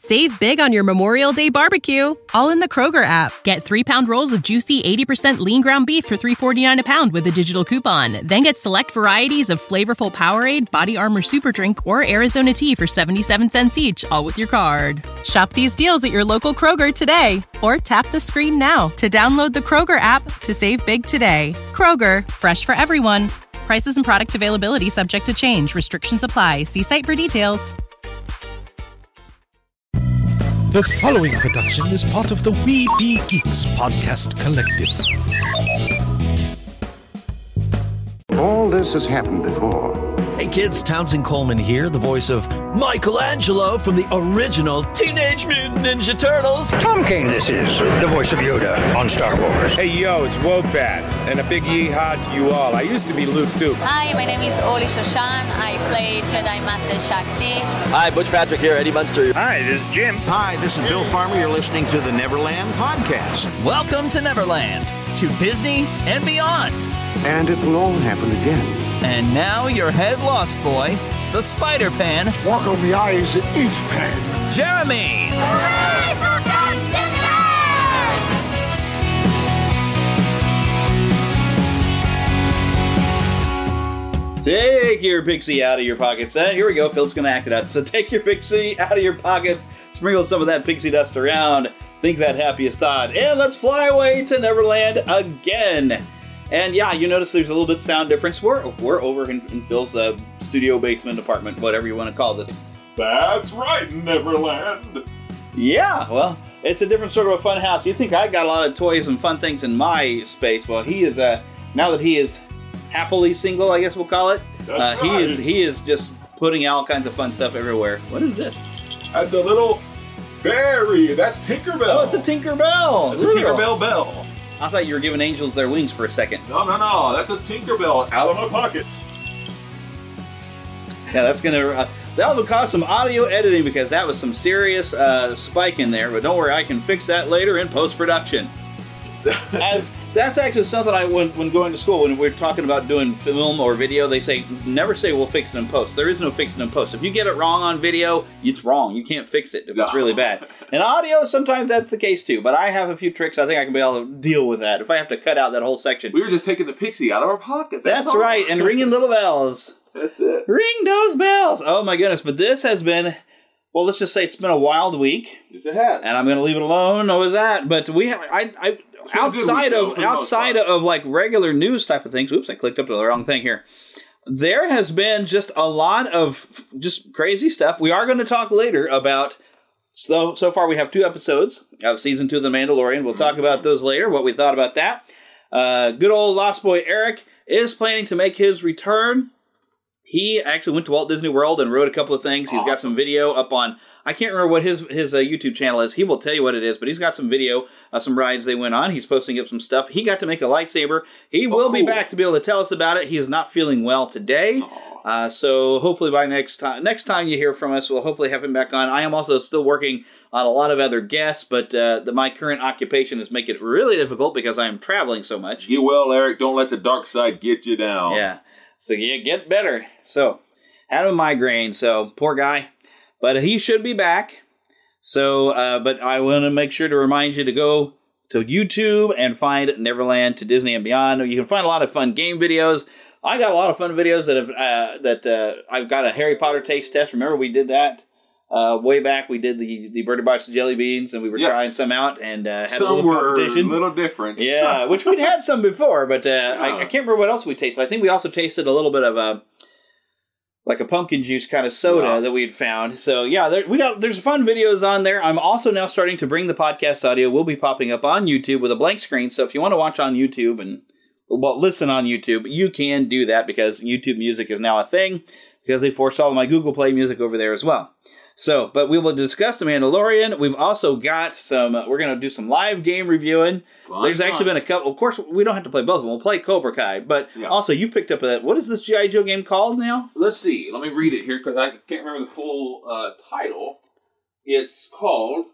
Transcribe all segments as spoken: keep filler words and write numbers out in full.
Save big on your Memorial Day barbecue, all in the Kroger app. Get three-pound rolls of juicy eighty percent lean ground beef for three dollars and forty-nine cents a pound with a digital coupon. Then get select varieties of flavorful Powerade, Body Armor Super Drink, or Arizona tea for seventy-seven cents each, all with your card. Shop these deals at your local Kroger today, or tap the screen now to download the Kroger app to save big today. Kroger, fresh for everyone. Prices and product availability subject to change. Restrictions apply. See site for details. The following production is part of the We Be Geeks podcast collective. All this has happened before. Hey kids, Townsend Coleman here, the voice of Michelangelo from the original Teenage Mutant Ninja Turtles. Tom Kane this is, the voice of Yoda on Star Wars. Hey yo, it's Wopat, and a big yeehaw to you all. I used to be Luke too. Hi, my name is Oli Shoshan. I play Jedi Master Shakti. Hi, Butch Patrick here, Eddie Munster. Hi, this is Jim. Hi, this is Bill Farmer. You're listening to the Neverland Podcast. Welcome to Neverland, to Disney and beyond. And it will all happen again. And now your head lost boy, the Spider-Pan. Walk on the eyes at East Pan. Jeremy. Hooray for Disney! Take your pixie out of your pockets. Uh, here we go. Phil's going to act it out. So take your pixie out of your pockets. Sprinkle some of that pixie dust around. Think that happiest thought. And let's fly away to Neverland again. And yeah, you notice there's a little bit of sound difference. We're, we're over in, in Phil's uh, studio basement apartment, whatever you want to call this. That's right, Neverland. Yeah, well, it's a different sort of a fun house. You think I got a lot of toys and fun things in my space. Well, he is, uh, now that he is happily single, I guess we'll call it. That's uh, right. He is, he is just putting all kinds of fun stuff everywhere. What is this? That's a little fairy. That's Tinkerbell. Oh, it's a Tinkerbell. That's Real. a Tinkerbell bell. I thought you were giving angels their wings for a second. No, no, no. That's a Tinkerbell out of my pocket. Yeah, that's going to... Uh, that will cause some audio editing because that was some serious uh, spike in there. But don't worry, I can fix that later in post-production. As That's actually something I, when, when going to school, when we're talking about doing film or video, they say, never say we'll fix it in post. There is no fixing in post. If you get it wrong on video, it's wrong. You can't fix it if no. it's really bad. In audio, sometimes that's the case too. But I have a few tricks. I think I can be able to deal with that. If I have to cut out that whole section. We were just taking the pixie out of our pocket. That's, that's right. And ringing little bells. That's it. Ring those bells. Oh my goodness. But this has been... Well, let's just say it's been a wild week. Yes, it has. And I'm going to leave it alone with that. But we have... I, I outside of outside of like regular news type of things. Oops, I clicked up to the wrong thing here. There has been just a lot of just crazy stuff. We are going to talk later about. So so far we have two episodes of season two of The Mandalorian. We'll talk about those later. What we thought about that. Uh, good old Lost Boy Eric is planning to make his return. He actually went to Walt Disney World and wrote a couple of things. He's awesome. Got some video up on. I can't remember what his his uh, YouTube channel is. He will tell you what it is, but he's got some video of some rides they went on. He's posting up some stuff. He got to make a lightsaber. He oh, will cool. be back to be able to tell us about it. He is not feeling well today, uh, so hopefully by next time next time you hear from us, we'll hopefully have him back on. I am also still working on a lot of other guests, but uh, the, my current occupation is making it really difficult because I am traveling so much. You will, Eric. Don't let the dark side get you down. Yeah. So yeah, get better. So had a migraine. So poor guy, but he should be back. So, uh, but I want to make sure to remind you to go to YouTube and find Neverland to Disney and Beyond. You can find a lot of fun game videos. I got a lot of fun videos that have uh, that uh, I've got a Harry Potter taste test. Remember we did that uh, way back. We did the the Birdie Box of jelly beans, and we were yes. trying some out and uh, had some a little were competition. a little different. Yeah, which we'd had some before, but uh, yeah. I, I can't remember what else we tasted. I think we also tasted a little bit of a. Like a pumpkin juice kind of soda yeah. that we had found. So yeah, there, we got there's fun videos on there. I'm also now starting to bring the podcast audio. Will be popping up on YouTube with a blank screen. So if you want to watch on YouTube and well listen on YouTube, you can do that because YouTube Music is now a thing because they forced all of my Google Play music over there as well. So, but we will discuss The Mandalorian. We've also got some. Uh, we're going to do some live game reviewing. Fun, There's fun. actually been a couple. Of course, we don't have to play both of them. We'll play Cobra Kai, but yeah. also you picked up a. What is this G I. Joe game called now? Let's see. Let me read it here because I can't remember the full uh, title. It's called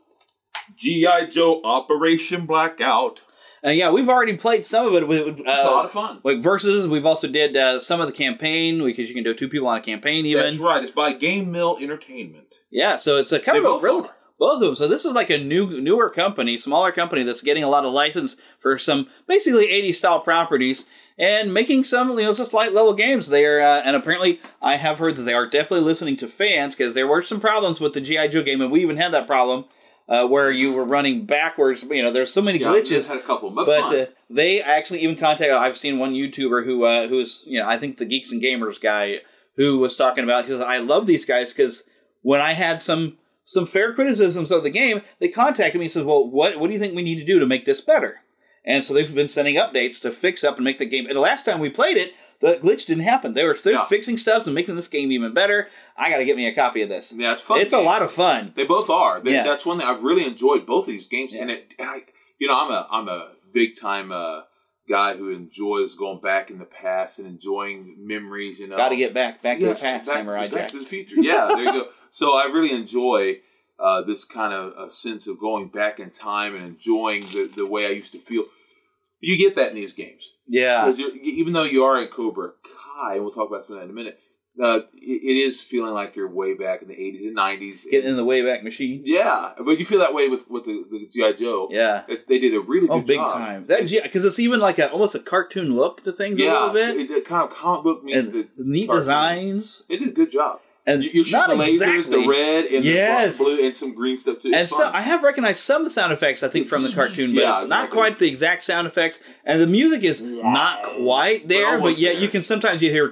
G I. Joe Operation Blackout. And uh, yeah, we've already played some of it. With, uh, it's a lot of fun. Like Versus, we've also did uh, some of the campaign because you can do two people on a campaign even. That's right. It's by Game Mill Entertainment. Yeah, so it's a kind they of a really, Both of them. So this is like a new, newer company, smaller company that's getting a lot of license for some basically eighties style properties and making some, you know, just light level games. They are, uh, and apparently I have heard that they are definitely listening to fans because there were some problems with the G I. Joe game, and we even had that problem. Uh, where you were running backwards, you know, there's so many yeah, glitches. Had a couple, but, but uh, they actually even contacted. I've seen one YouTuber who, uh, who's, you know, I think the Geeks and Gamers guy, who was talking about. He says, "I love these guys because when I had some some fair criticisms of the game, they contacted me and said, well, what what do you think we need to do to make this better?" And so they've been sending updates to fix up and make the game. And the last time we played it, the glitch didn't happen. They were they're yeah. fixing stuff and making this game even better. I got to get me a copy of this. Yeah, it's fun. It's game. a lot of fun. They both are. They, yeah. That's one thing I've really enjoyed. Both of these games, yeah. and, it, and I, you know, I'm a I'm a big time uh, guy who enjoys going back in the past and enjoying memories. You know, got to get back back yes, to the past, back, Samurai back Jack. to the future. Yeah, there you go. So I really enjoy uh, this kind of uh, sense of going back in time and enjoying the the way I used to feel. You get that in these games. Yeah. Because even though you are in Cobra Kai, and we'll talk about some of that in a minute, uh, it, it is feeling like you're way back in the eighties and nineties. Getting in the Wayback Machine. Yeah. But you feel that way with, with the, the G I. Joe. Yeah. It, they did a really good oh, big job. time. Because it's even like a almost a cartoon look to things yeah, a little bit. It, it kind of comic book meets and the neat cartoon. Designs. They did a good job. And you, you're shooting the lasers, exactly. the red and yes. the blue, and some green stuff too. And it's so fun. I have recognized some of the sound effects, I think, from the cartoon, but yeah, it's exactly. not quite the exact sound effects. And the music is not quite there, but, but yet there. you can sometimes you hear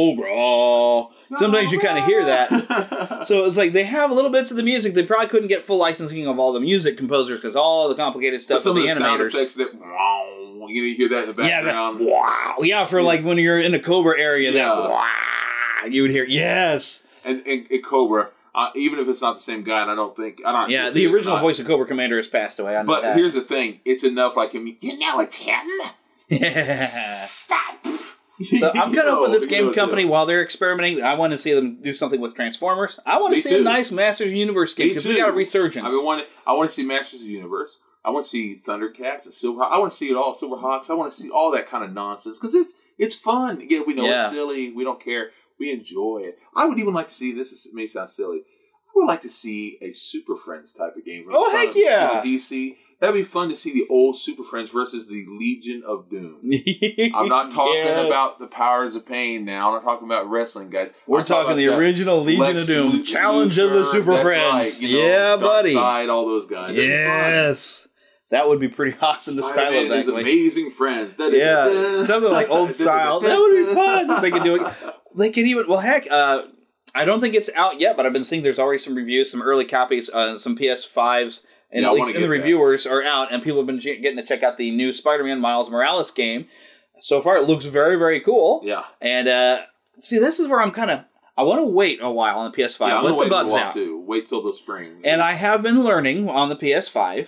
Cobra. Sometimes you kind of hear that. So it's like they have little bits of the music. They probably couldn't get full licensing of all the music composers because all the complicated stuff some with the, of the animators. sound effects that wow, you hear that in the background. Yeah, that, wow. Yeah, for like when you're in the Cobra area, yeah. that wow, you would hear yes. And, and, and Cobra, uh, even if it's not the same guy, and I don't think I don't. Yeah, the original voice of Cobra Commander has passed away. I know but that. here's the thing: it's enough. Like him, you know, it's him. Yeah. Stop. So I'm kind of hoping this game know, company, while they're experimenting, I want to see them do something with Transformers. I want to Me see too. a nice Masters of the Universe game because we got a resurgence. I mean, want I want to see Masters of the Universe. I want to see Thundercats and Silver. I want to see it all. Silverhawks. I want to see all that kind of nonsense because it's it's fun. Again, we know Yeah. it's silly. We don't care. We enjoy it. I would even like to see this. Is, may sound silly. I would like to see a Super Friends type of game. Oh heck yeah! D C. That'd be fun to see the old Super Friends versus the Legion of Doom. I'm not talking yeah. about the Powers of Pain now. I'm not talking about wrestling, guys. We're I'm talking the about original Legion Lex of Doom, Luthor, Challenge of the Super that's Friends. right, you know, yeah, buddy. Darkseid, all those guys. That'd yes. That would be pretty awesome to style it that his way. Amazing Friends. Yeah, something like old style. That would be fun if they could do it. They could even, well, heck, uh, I don't think it's out yet, but I've been seeing there's already some reviews, some early copies, uh, some P S fives, and yeah, at I least in the that. reviewers are out, and people have been getting to check out the new Spider-Man Miles Morales game. So far, it looks very, very cool. Yeah. And, uh, see, this is where I'm kind of, I want to wait a while on the P S five. Yeah, I'm let gonna the wait bugs a while out. too. Wait till the spring. And I have been learning on the P S five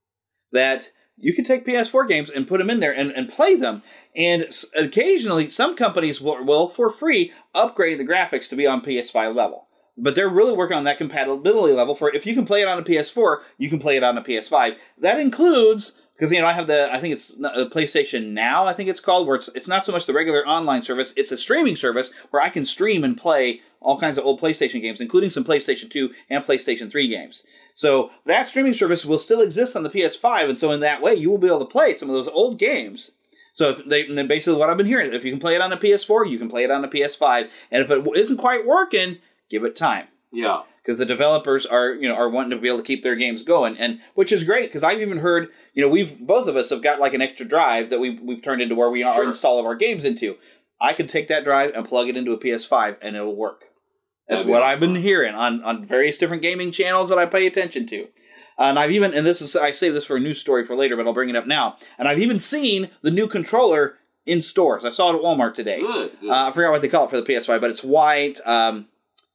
that you can take P S four games and put them in there and, and play them. And occasionally, some companies will, will, for free, upgrade the graphics to be on P S five level. But they're really working on that compatibility level for if you can play it on a P S four, you can play it on a P S five. That includes, because you know I have the, I think it's the PlayStation Now, I think it's called, where it's it's not so much the regular online service, it's a streaming service where I can stream and play all kinds of old PlayStation games, including some PlayStation two and PlayStation three games. So that streaming service will still exist on the P S five, and so in that way, you will be able to play some of those old games. So if they, and then basically what I've been hearing, if you can play it on a P S four, you can play it on a P S five, and if it isn't quite working, give it time. Yeah. Because the developers are, you know, are wanting to be able to keep their games going, and which is great, because I've even heard, you know, we've, both of us have got like an extra drive that we've, we've turned into where we are Sure. install all of our games into. I could take that drive and plug it into a P S five, and it'll work. That's what I've been hearing on, on various different gaming channels that I pay attention to. And I've even, and this is, I save this for a news story for later, but I'll bring it up now. And I've even seen the new controller in stores. I saw it at Walmart today. Good, good. Uh, I forgot what they call it for the P S five, but it's white. Um,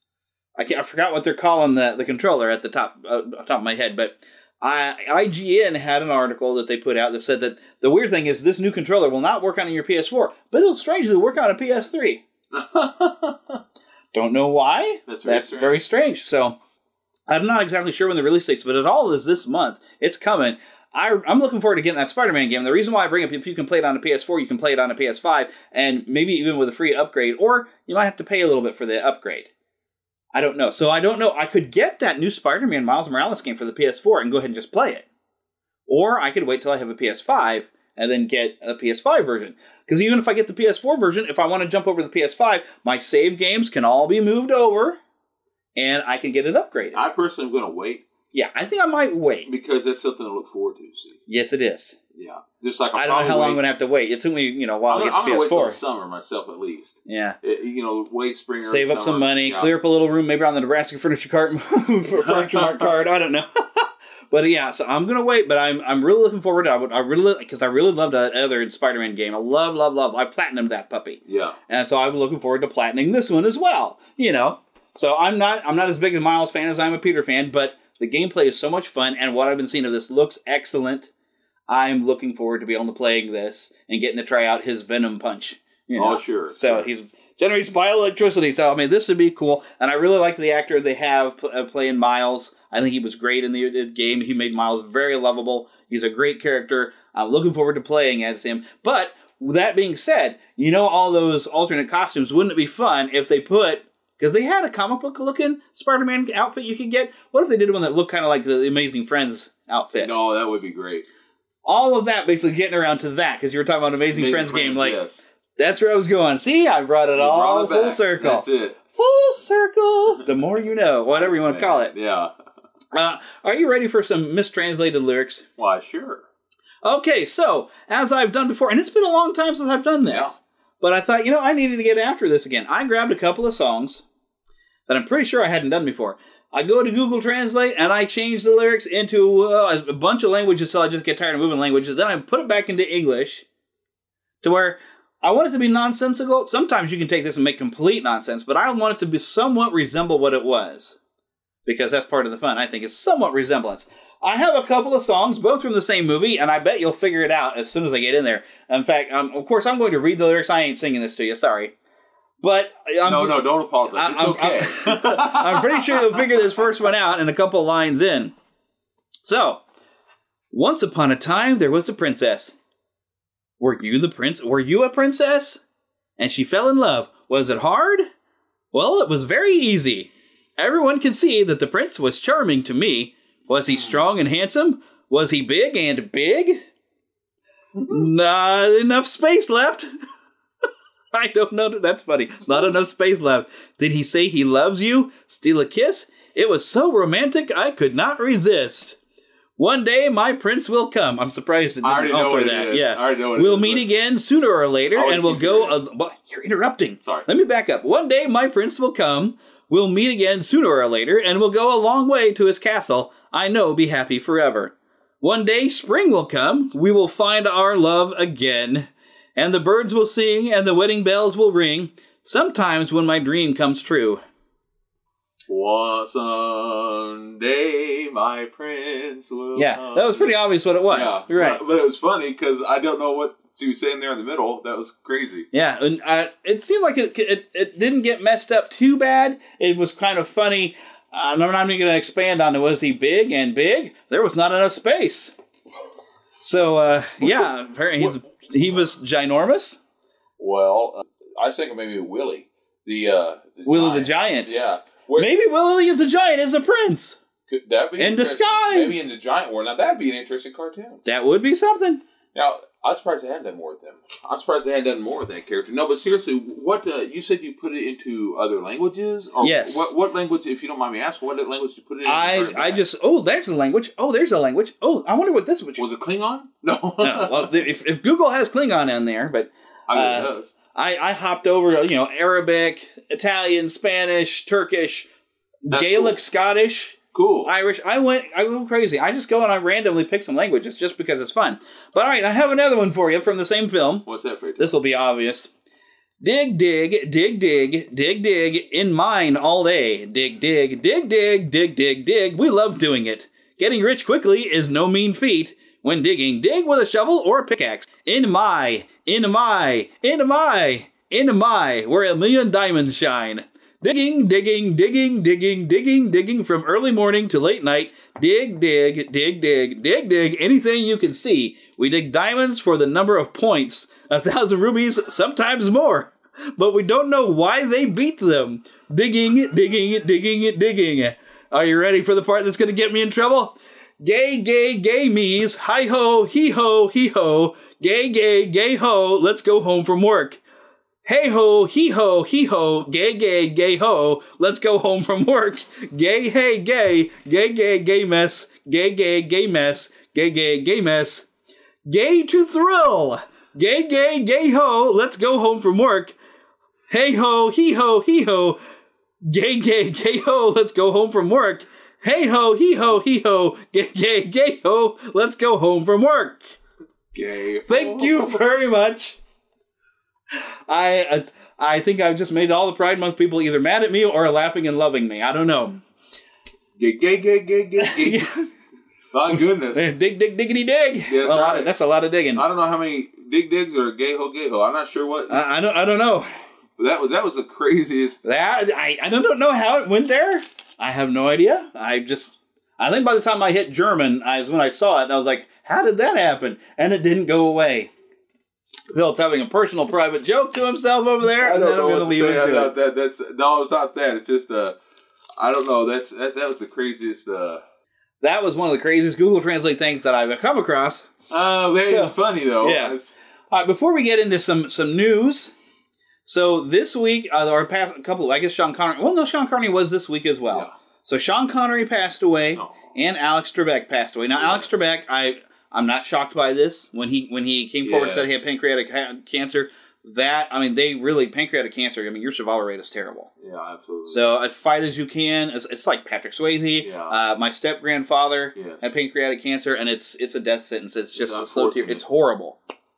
I can't, I forgot what they're calling the, the controller at the top, uh, top of my head, but I, I G N had an article that they put out that said that the weird thing is this new controller will not work on your P S four, but it'll strangely work on a P S three. Don't know why. That's very That's strange. very strange. So I'm not exactly sure when the release dates, but it all is this month. It's coming. I, I'm looking forward to getting that Spider-Man game. The reason why I bring up, if you can play it on a P S four, you can play it on a P S five, and maybe even with a free upgrade, or you might have to pay a little bit for the upgrade. I don't know. So I don't know. I could get that new Spider-Man Miles Morales game for the P S four and go ahead and just play it. Or I could wait till I have a P S five and then get a P S five version. Because even if I get the P S four version, if I want to jump over to the P S five, my save games can all be moved over and I can get it upgraded. I personally am going to wait. Yeah, I think I might wait. Because that's something to look forward to, see. Yes, it is. Yeah. Just like I don't know how long I'm going to have to wait. It took me, you know, a while to get the I'm P S four. I'm going to wait till the summer myself at least. Yeah. It, you know, wait spring or Save summer. up some money, yeah. clear up a little room, maybe on the Nebraska Furniture Cart for Furniture Mart card. I don't know. But yeah, so I'm going to wait, but I'm I'm really looking forward to it. I, would, I really, because I really loved that other Spider-Man game. I love, love, love. I platinumed that puppy. Yeah. And so I'm looking forward to platining this one as well, you know. So I'm not I'm not as big a Miles fan as I'm a Peter fan, but the gameplay is so much fun, and what I've been seeing of this looks excellent. I'm looking forward to be able to playing this and getting to try out his Venom Punch. You know? Oh, sure. So sure. he's generates bioelectricity. So, I mean, this would be cool. And I really like the actor they have uh, playing Miles. I think he was great in the, the game. He made Miles very lovable. He's a great character. I'm looking forward to playing as him. But that being said, you know all those alternate costumes, wouldn't it be fun if they put... Because they had a comic book looking Spider-Man outfit you could get. What if they did one that looked kind of like the Amazing Friends outfit? No, that would be great. All of that, basically getting around to that, because you were talking about Amazing, Amazing Friends, Friends game. Like, yes. That's where I was going. See, I brought it you all brought it full circle. That's it. Full circle. The more you know, whatever you want to call it. Yeah. Uh, are you ready for some mistranslated lyrics? Why, sure. Okay, so, as I've done before, and it's been a long time since I've done this, yeah. but I thought, you know, I needed to get after this again. I grabbed a couple of songs that I'm pretty sure I hadn't done before. I go to Google Translate, and I change the lyrics into uh, a bunch of languages so I just get tired of moving languages. Then I put it back into English to where I want it to be nonsensical. Sometimes you can take this and make complete nonsense, but I want it to be somewhat resemble what it was. Because that's part of the fun, I think, is somewhat resemblance. I have a couple of songs, both from the same movie, and I bet you'll figure it out as soon as I get in there. In fact, um, of course, I'm going to read the lyrics. I ain't singing this to you, sorry. But I'm, no, no, don't apologize. It's I'm, okay. I'm, I'm pretty sure you'll figure this first one out in a couple lines in. So, once upon a time, there was a princess. Were you the prince? Were you a princess? And she fell in love. Was it hard? Well, it was very easy. Everyone could see that the prince was charming to me. Was he strong and handsome? Was he big and big? Not enough space left. I don't know. That's funny. Not enough space left. Did he say he loves you? Steal a kiss? It was so romantic I could not resist. One day my prince will come. I'm surprised it didn't I already know what that. It is. Yeah. I already know what we'll it is. meet again sooner or later, oh, and we'll go. A, well, you're interrupting. Sorry. Let me back up. One day my prince will come. We'll meet again sooner or later, and we'll go a long way to his castle. I know, be happy forever. One day spring will come. We will find our love again. And the birds will sing, and the wedding bells will ring, sometimes when my dream comes true. One someday my prince will Yeah, come. that was pretty obvious what it was. Yeah, You're right. But, but it was funny, because I don't know what she was saying there in the middle. That was crazy. Yeah, and uh, it seemed like it, it it didn't get messed up too bad. It was kind of funny. Uh, I'm not even going to expand on it. Was he big and big? There was not enough space. So, uh, yeah, he's... He was ginormous? Well, uh, I was thinking maybe Willie. The, uh, the Willie giant. the Giant. Yeah. Where, maybe Willie the Giant is the prince. Could that be in disguise? Maybe in the Giant War. Now, that'd be an interesting cartoon. That would be something. Now, I'm surprised they hadn't done more with them. I'm surprised they hadn't done more with that character. No, but seriously, what uh, you said you put it into other languages? Or yes. What, what language, if you don't mind me asking, what language did you put it in? I I just, oh, there's a language. Oh, there's a language. Oh, I wonder what this was. Was it Klingon? No. no. Well, if, if Google has Klingon in there, but I know uh, it does. I, I hopped over, you know, Arabic, Italian, Spanish, Turkish, That's Gaelic, cool. Scottish. Cool. Irish. I went I went crazy. I just go and I randomly pick some languages just because it's fun. But all right, I have another one for you from the same film. What's that for you? This will be obvious. Dig, dig, dig, dig, dig, dig, in mine all day. Dig, dig, dig, dig, dig, dig, dig. We love doing it. Getting rich quickly is no mean feat. When digging, dig with a shovel or a pickaxe. In my, in my, in my, in my, where a million diamonds shine. Digging, digging, digging, digging, digging, digging from early morning to late night. Dig, dig, dig, dig, dig, dig, anything you can see. We dig diamonds for the number of points. A thousand rubies, sometimes more. But we don't know why they beat them. Digging, digging, digging, digging. Are you ready for the part that's going to get me in trouble? Gay, gay, gay me's. Hi ho, hee ho, hee ho. Gay, gay, gay ho. Let's go home from work. Hey ho, hee ho, hee ho. Gay, gay, gay ho. Let's go home from work. Gay, hey, gay. Gay, gay, gay mess. Gay, gay, gay mess. Gay, gay, gay mess. Gay to thrill. Gay, gay, gay ho. Let's go home from work. Hey ho, hee ho, hee ho. Gay, gay, gay ho. Let's go home from work. Hey ho, hee ho, hee ho. Gay, gay, gay ho. Let's go home from work. Gay. Thank you very much. I uh, I think I've just made all the Pride Month people either mad at me or laughing and loving me. I don't know. Gay, gay, gay, gay, gay, gay. My goodness. Dig, dig, diggity dig. Yeah, that's, a lot right. of, that's a lot of digging. I don't know how many dig digs or gay ho, gay ho. I'm not sure what. I, I don't. I don't know. But that was that was the craziest. That I I don't know how it went there. I have no idea. I just I think by the time I hit German, I was when I saw it, and I was like, how did that happen? And it didn't go away. Phil's having a personal, private joke to himself over there. I and don't then know I'm what gonna to leave say. it I to thought it. that that's no, it's not that. It's just uh, I don't know. That's that that was the craziest. Uh, that was one of the craziest Google Translate things that I've come across. Oh, uh, very so, funny though. Yeah. It's, All right, before we get into some some news, so this week uh, or past a couple, of, I guess Sean Connery. Well, no, Sean Connery was this week as well. Yeah. So Sean Connery passed away, oh. and Alex Trebek passed away. Now, yes. Alex Trebek, I I'm not shocked by this. When he when he came forward yes. and said he had pancreatic ha- cancer, that I mean, they really pancreatic cancer. I mean, your survival rate is terrible. Yeah, absolutely. So as fight as you can. It's, it's like Patrick Swayze. Yeah. Uh, my step grandfather yes. had pancreatic cancer, and it's it's a death sentence. It's just it's, a slow tear. It's horrible.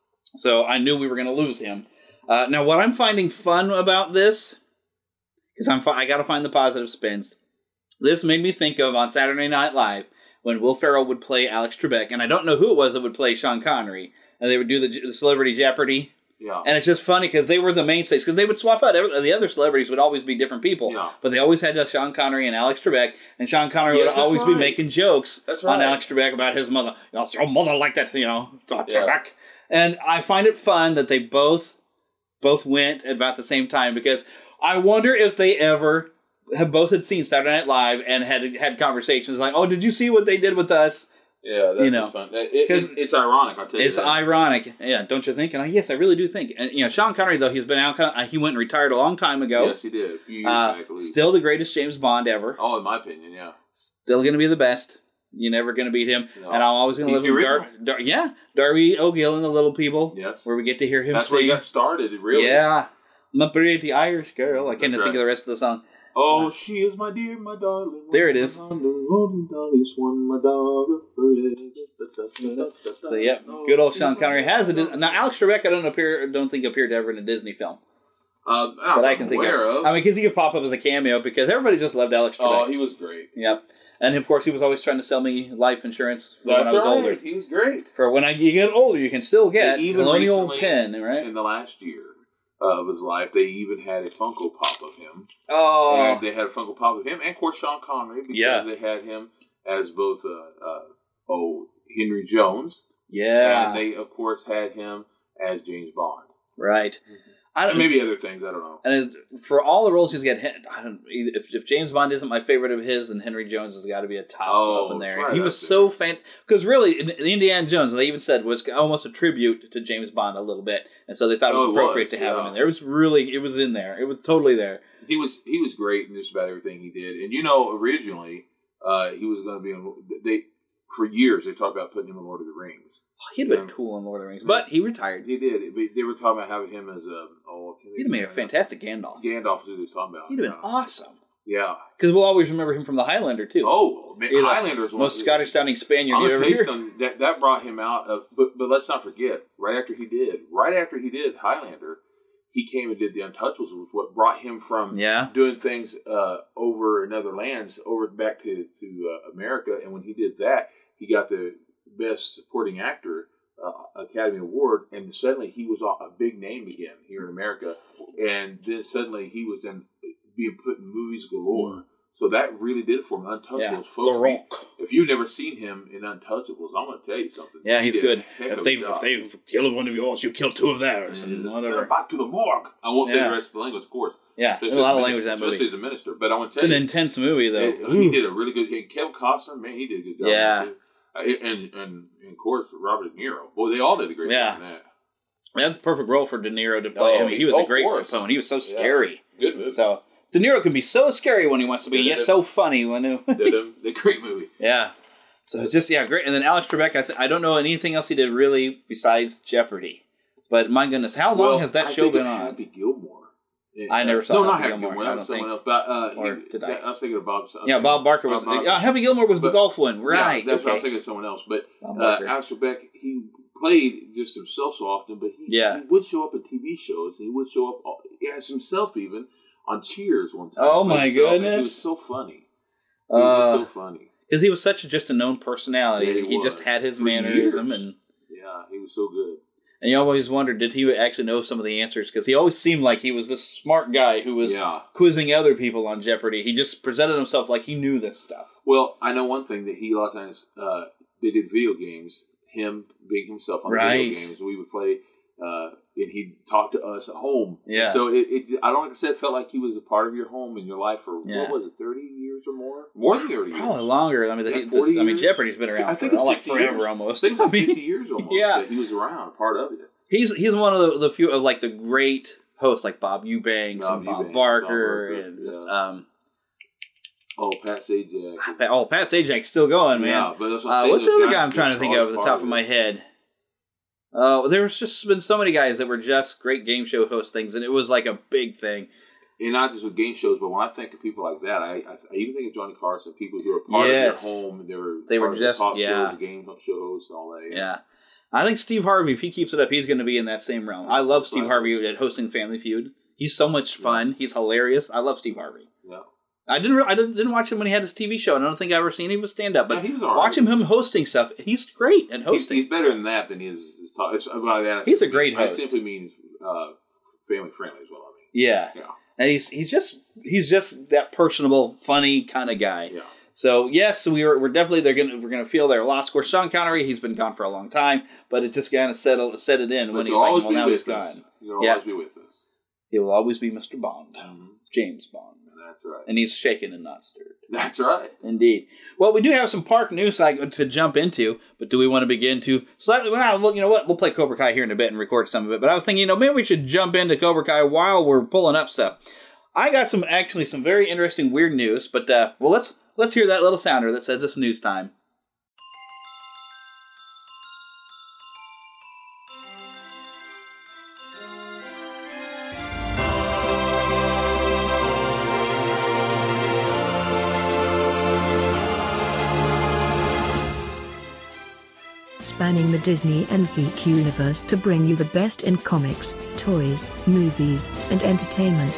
So I knew we were going to lose him. Uh, now, what I'm finding fun about this, because I'm fi- I got to find the positive spins. This made me think of on Saturday Night Live when Will Ferrell would play Alex Trebek, and I don't know who it was that would play Sean Connery, and they would do the, the Celebrity Jeopardy. Yeah. And it's just funny because they were the mainstays, because they would swap out. Every, the other celebrities would always be different people, yeah. but they always had uh, Sean Connery and Alex Trebek, and Sean Connery yes, would always right. be making jokes that's right. on Alex Trebek about his mother. You know, your mother like that, you know, Trebek. Yeah. And I find it fun that they both both went at about the same time, because I wonder if they ever have both had seen Saturday Night Live and had had conversations like, "Oh, did you see what they did with us?" Yeah, that's you know, fun. It, it, it's ironic. I'll tell you it's that. ironic. Yeah, don't you think? And I, yes, I really do think. And you know, Sean Connery though, he's been out. He went and retired a long time ago. Yes, he did. A few years uh, back, at least. Still the greatest James Bond ever. Oh, in my opinion, yeah. Still going to be the best. You're never going to beat him. No. And I'm always going to live with Dar- Dar- yeah, Darby O'Gill and the Little People. Yes. Where we get to hear him That's sing. where he got started, really. Yeah. My pretty Irish girl. I can't That's think right. of the rest of the song. Oh, uh, she is my dear, my darling. There it is. So, yeah, good old Sean Connery has it. Now, Alex Trebek, I don't appear, don't think appeared ever in a Disney film. Um, that I can think of. of. I mean, because he could pop up as a cameo, because everybody just loved Alex Trebek. Oh, he was great. Yep. And of course, he was always trying to sell me life insurance That's when I was right. older. He was great. For when I, you get older, you can still get even Colonial Pen, right? In the last year uh, of his life, they even had a Funko Pop of him. Oh. And they had a Funko Pop of him, and of course Sean Connery, because yeah. they had him as both uh, uh, oh Henry Jones. Yeah. And they, of course, had him as James Bond. Right. Mm-hmm. I don't, and maybe other ththings, I don't know. And as, for all the roles he's got, I don't. If, if James Bond isn't my favorite of his, then Henry Jones has got to be a top oh, up in there. right he was so fan because really, Indiana Jones, they even said, was almost a tribute to James Bond a little bit, and so they thought it was oh, appropriate it was, to have yeah. him in there. It was really, it was in there. It was totally there. He was he was great in just about everything he did, and you know, originally uh, he was going to be in. They for years they talked about putting him in Lord of the Rings. He'd have been cool in Lord of the Rings, but he retired. He did. They were talking about having him as a. Oh, he'd have made a fantastic Gandalf. Gandalf is what they were talking about. He'd have been yeah. awesome. Yeah, because we'll always remember him from the Highlander too. Oh, man, Highlander's one most Scottish sounding Spaniard. I'm you gonna ever tell you hear. something that that brought him out of. But but let's not forget, right after he did, right after he did Highlander, he came and did The Untouchables, was what brought him from yeah. doing things uh, over in other lands over back to to uh, America. And when he did that, he got the Best Supporting Actor uh, Academy Award, and suddenly he was a big name again here in America. And then suddenly he was in being put in movies galore. So that really did it for him. Untouchables, yeah, folks. The Rock. If you've never seen him in Untouchables, I'm going to tell you something. Yeah, he's he good. If they, if they killed one of yours, you killed two of theirs. Send them back to the morgue. I won't say yeah. the rest of the language, of course. Yeah, there's a lot of language in that movie. Especially as a minister. But I want to tell you. It's an intense movie, though. It, he did a really good thing. Kevin Costner, man, he did a good job. Yeah. Uh, and, and, and, of course, Robert De Niro. Boy, they all did a great yeah. job in that. That's a perfect role for De Niro to play oh, him. He was a great opponent. He was so scary. Yeah. Good movie. So De Niro can be so scary when he wants to be, yet so funny when he... The great movie. Yeah. So just, yeah, great. And then Alex Trebek, I, th- I don't know anything else he did really besides Jeopardy. But my goodness, how long well, has that I show been it on? Happy Gilmore. It, I never saw no, Happy not Happy Gilmore. Gilmore. That was someone think. else. But, uh, or he, did I? I was thinking of Bob. Yeah, Bob Barker was. Bob Barker. Uh, Happy Gilmore was but, the golf one, right? Yeah, that's okay. what I was thinking of someone else. But uh, Alex Trebek, he played just himself so often, but he, yeah. he would show up at T V shows. And he would show up as himself even on Cheers one time. Oh my goodness! He was so funny. He uh, was so funny because he was such a, just a known personality. Yeah, he he just had his mannerism, and yeah, he was so good. And you always wondered, did he actually know some of the answers? Because he always seemed like he was this smart guy who was yeah. quizzing other people on Jeopardy. He just presented himself like he knew this stuff. Well, I know one thing that he a lot of times uh, they did video games. Him being himself on right. video games, we would play, uh, and he'd talk to us at home. Yeah. So it, it, I don't like I said, it felt like he was a part of your home in your life for yeah. what was it, thirty years or more? More than thirty years. Probably longer. I mean, yeah, the, this, I mean, Jeopardy's been around I think for it's like forever years. almost. I think it's fifty years almost. yeah. That he was around, part of it. He's he's one of the, the few of like the great hosts, like Bob Eubanks Bob and Bob Eubanks, Barker, Bob Barker and yeah. just um. Oh, Pat Sajak. Oh, Pat Sajak's still going, man. Yeah, but that's what uh, I'm what's the other guy guy I'm trying to think of at the top of my head? Oh, uh, there's just been so many guys that were just great game show host things, and it was like a big thing. And not just with game shows, but when I think of people like that, I I, I even think of Johnny Carson, people who were part yes. of their home, they were they part were of just talk yeah. shows, game show hosts, and all that. Yeah. yeah, I think Steve Harvey, if he keeps it up, he's going to be in that same realm. I love Steve right. Harvey at hosting Family Feud. He's so much fun. Yeah. He's hilarious. I love Steve Harvey. Yeah. I didn't. I didn't, didn't watch him when he had his T V show. And I don't think I ever seen him with stand up. But yeah, he was all right. watching him hosting stuff, he's great at hosting. He's, he's better than that than he is. His talk. It's, about that, he's a great host. I simply mean uh, family friendly is what I mean. Yeah. Yeah. And he's he's just he's just that personable, funny kind of guy. Yeah. So yes, we were we're definitely they're gonna we're gonna feel their loss. Of course, Sean Connery, he's been gone for a long time, but it just kind of settled set it in but when he's like, well, now he's gone. He'll yeah. always be with us. He will always be Mister Bond, mm-hmm. James Bond. That's right. And he's shaken and not stirred. That's right. Indeed. Well, we do have some park news to jump into, but do we want to begin to slightly? Well, you know what? We'll play Cobra Kai here in a bit and record some of it. But I was thinking, you know, maybe we should jump into Cobra Kai while we're pulling up stuff. I got some actually some very interesting weird news, but uh, well, let's let's hear that little sounder that says it's news time. Spanning the Disney and geek universe to bring you the best in comics, toys, movies, and entertainment.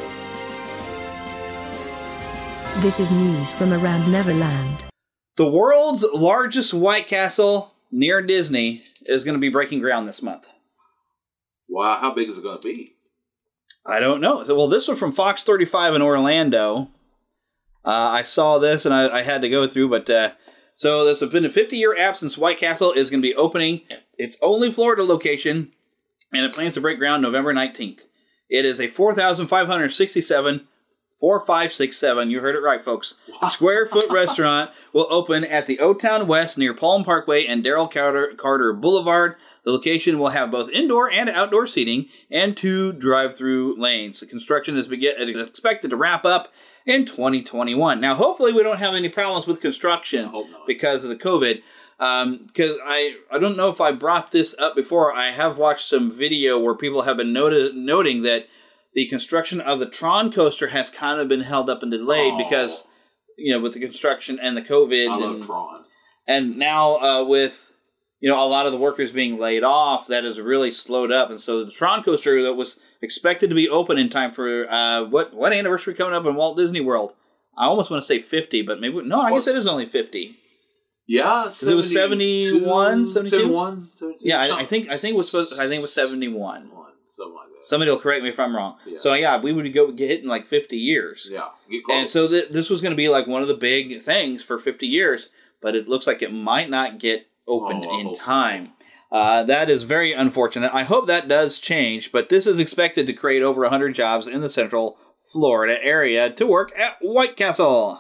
This is news from around Neverland. The world's largest White Castle near Disney is going to be breaking ground this month. Wow, how big is it going to be? I don't know. Well, this was from Fox thirty-five in Orlando. Uh, I saw this and I, I had to go through, but... Uh, So there's been a fifty-year absence. White Castle is going to be opening its only Florida location, and it plans to break ground November nineteenth. It is a four thousand five hundred sixty-seven, four five six seven, you heard it right, folks, square foot restaurant will open at the O-Town West near Palm Parkway and Darrell Carter, Carter Boulevard. The location will have both indoor and outdoor seating and two drive-through lanes. The construction is begin- expected to wrap up in twenty twenty-one. Now, hopefully we don't have any problems with construction because of the COVID. Because um, I, I don't know if I brought this up before. I have watched some video where people have been noted, noting that the construction of the Tron coaster has kind of been held up and delayed oh. because, you know, with the construction and the COVID. I love and, Tron. And now uh, with, you know, a lot of the workers being laid off, that has really slowed up. And so the Tron coaster that was expected to be open in time for uh, what what anniversary coming up in Walt Disney World? I almost want to say fifty, but maybe no. I guess it is only fifty. Yeah, it was seventy-one, seventy-two? seventy-one, Yeah, I, I think I think it was supposed. I think it was seventy-one. something like that. Somebody will correct me if I'm wrong. Yeah. So yeah, we would go get hit in like fifty years. Yeah, get close. And so th- this was going to be like one of the big things for fifty years, but it looks like it might not get opened Oh, I in hope so. time. Uh, that is very unfortunate. I hope that does change, but this is expected to create over one hundred jobs in the Central Florida area to work at White Castle.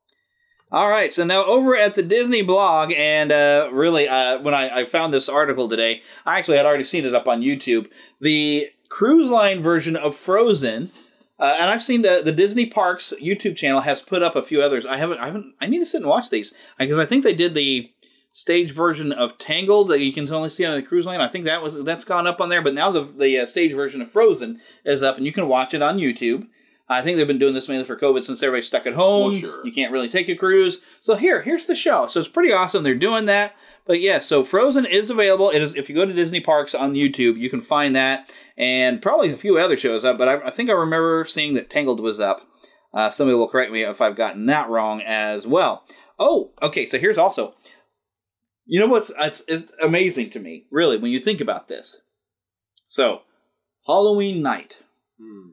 All right, so now over at the Disney blog, and uh, really, uh, when I, I found this article today, I actually had already seen it up on YouTube. The cruise line version of Frozen, uh, and I've seen the the Disney Parks YouTube channel has put up a few others. I haven't, I haven't, I need to sit and watch these because I think they did the stage version of Tangled that you can only see on the cruise line. I think that was that's gone up on there, but now the the uh, stage version of Frozen is up, and you can watch it on YouTube. I think they've been doing this mainly for COVID since everybody's stuck at home. Well, sure. You can't really take a cruise. So here, here's the show. So it's pretty awesome. They're doing that. But yes, yeah, so Frozen is available. It is if you go to Disney Parks on YouTube, you can find that. And probably a few other shows up. But I, I think I remember seeing that Tangled was up. Uh, somebody will correct me if I've gotten that wrong as well. Oh, okay. So here's also, you know what's it's, it's amazing to me, really, when you think about this. So, Halloween night. Hmm.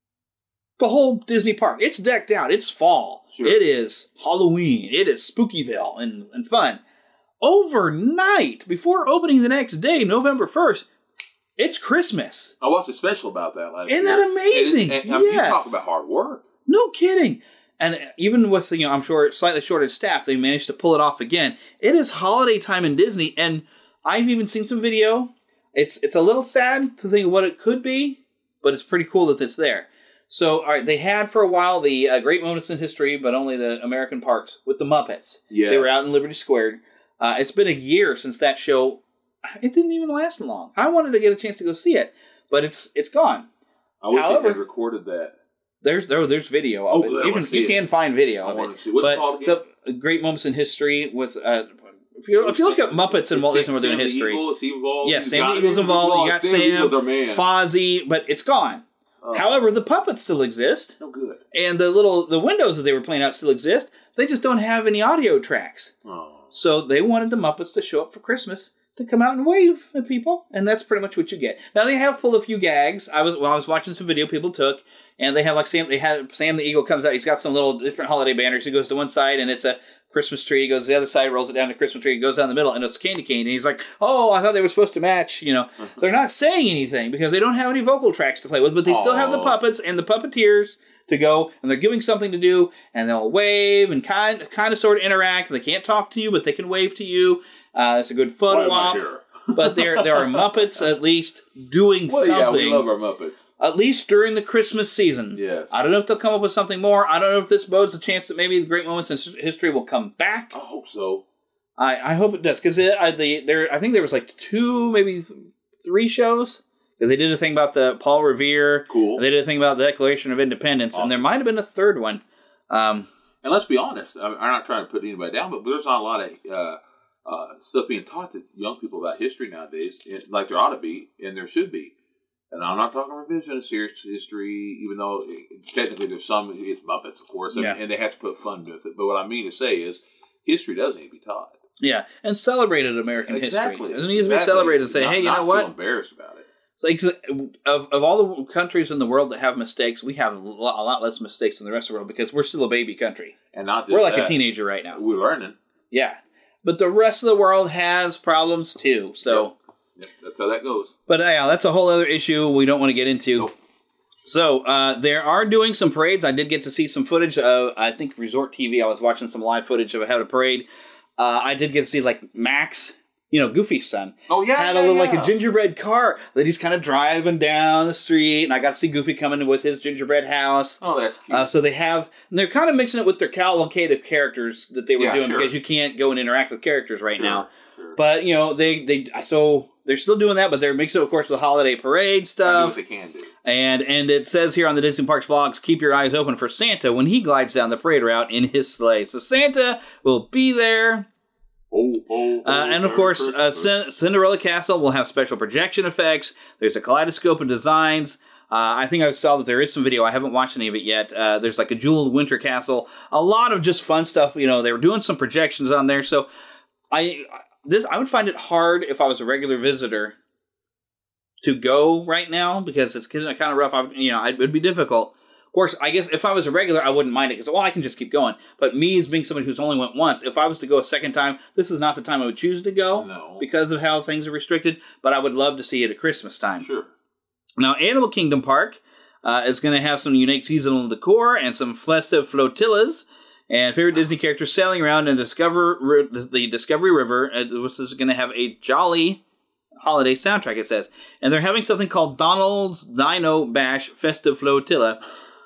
The whole Disney park. It's decked out. It's fall. Sure. It is Halloween. It is Spookyville and, and fun. Overnight, before opening the next day, November first, it's Christmas. Oh, what's so special about that? Last Isn't year? that amazing? It is, and, I mean, yes. You talk about hard work. No kidding. And even with, you know, I'm sure slightly shorted staff, they managed to pull it off again. It is holiday time in Disney, and I've even seen some video. It's it's a little sad to think of what it could be, but it's pretty cool that it's there. So, all right, they had for a while the uh, Great Moments in History, but only the American Parks with the Muppets. Yes. They were out in Liberty Square. Uh, it's been a year since that show. It didn't even last long. I wanted to get a chance to go see it, but it's it's gone. I wish However, they had recorded that. There's there, there's video of oh, it. good. Even, you it. can find video I of want it. to see. What's but it called again? The Great Moments in History with uh, if you if you look up Muppets and Walt Disney World doing history, Eagle, is he involved? yeah, He's Sam got the Eagle's it. involved. Oh, You got Sam Sam, the Eagle's our man. Fozzie, but it's gone. Oh. However, the puppets still exist. No good. And the little the windows that they were playing out still exist. They just don't have any audio tracks. Oh. So they wanted the Muppets to show up for Christmas to come out and wave at people, and that's pretty much what you get. Now they have pulled a few gags. I was while I was watching some video people took, and they have like Sam. They had Sam the Eagle comes out. He's got some little different holiday banners. He goes to one side, and it's a Christmas tree. He goes to the other side, rolls it down to Christmas tree. He goes down the middle, and it's candy cane. And he's like, "Oh, I thought they were supposed to match." You know, they're not saying anything because they don't have any vocal tracks to play with, but they still have the puppets and the puppeteers to go, and they're giving something to do, and they'll wave and kind, kind of sort of interact. They can't talk to you, but they can wave to you. Uh, it's a good photo op. But there, there are Muppets at least doing well, something. Yeah, we love our Muppets. At least during the Christmas season. Yes. I don't know if they'll come up with something more. I don't know if this bodes a chance that maybe the Great Moments in History will come back. I hope so. I, I hope it does because I the there I think there was like two maybe th- three shows because they did a thing about the Paul Revere. Cool. They did a thing about the Declaration of Independence, awesome. And there might have been a third one. Um, and let's be honest, I'm not trying to put anybody down, but there's not a lot of uh, uh, stuff being taught to young people about history nowadays, like there ought to be, and there should be. And I'm not talking revisionist history, even though technically there's some, it's Muppets, of course, and, yeah. and they have to put fun with it. But what I mean to say is, history does need to be taught. Yeah, and celebrated American exactly. history. It needs exactly. to be celebrated and say, not, hey, you not know what? Feel embarrassed about it. It's like of of all the countries in the world that have mistakes, we have a lot, a lot less mistakes than the rest of the world because we're still a baby country. And not just we're like that. a teenager right now. We're learning. Yeah, but the rest of the world has problems too. So yep. Yep. That's how that goes. But uh, yeah, that's a whole other issue we don't want to get into. Nope. So uh, there are doing some parades. I did get to see some footage of, I think, Resort T V. I was watching some live footage of how to parade. Uh, I did get to see like Max, you know, Goofy's son. Oh yeah, had yeah, a little yeah. like a gingerbread car that he's kind of driving down the street, and I got to see Goofy coming with his gingerbread house. Oh, that's cute. Uh, so they have, and they're kind of mixing it with their cavalcade characters that they were yeah, doing sure. because you can't go and interact with characters right sure, now. Sure. But you know, they they so they're still doing that, but they're mixing it, of course, with the holiday parade stuff. What they can do. And and it says here on the Disney Parks vlogs, keep your eyes open for Santa when he glides down the parade route in his sleigh. So Santa will be there. Oh, oh, oh, uh, and of course, uh, C- Cinderella Castle will have special projection effects. There's a kaleidoscope of designs. Uh, I think I saw that there is some video. I haven't watched any of it yet. Uh, there's like a jeweled winter castle. A lot of just fun stuff. You know, they were doing some projections on there. So I this I would find it hard if I was a regular visitor to go right now because it's kind of kind of rough. I, you know, it would be difficult. Of course, I guess if I was a regular, I wouldn't mind it because, well, I can just keep going. But me as being somebody who's only went once, if I was to go a second time, this is not the time I would choose to go no. because of how things are restricted. But I would love to see it at Christmas time. Sure. Now, Animal Kingdom Park uh, is going to have some unique seasonal decor and some festive flotillas and favorite Disney characters sailing around and discover the Discovery River. This is going to have a jolly holiday soundtrack, it says. And they're having something called Donald's Dino Bash Festive Flotilla.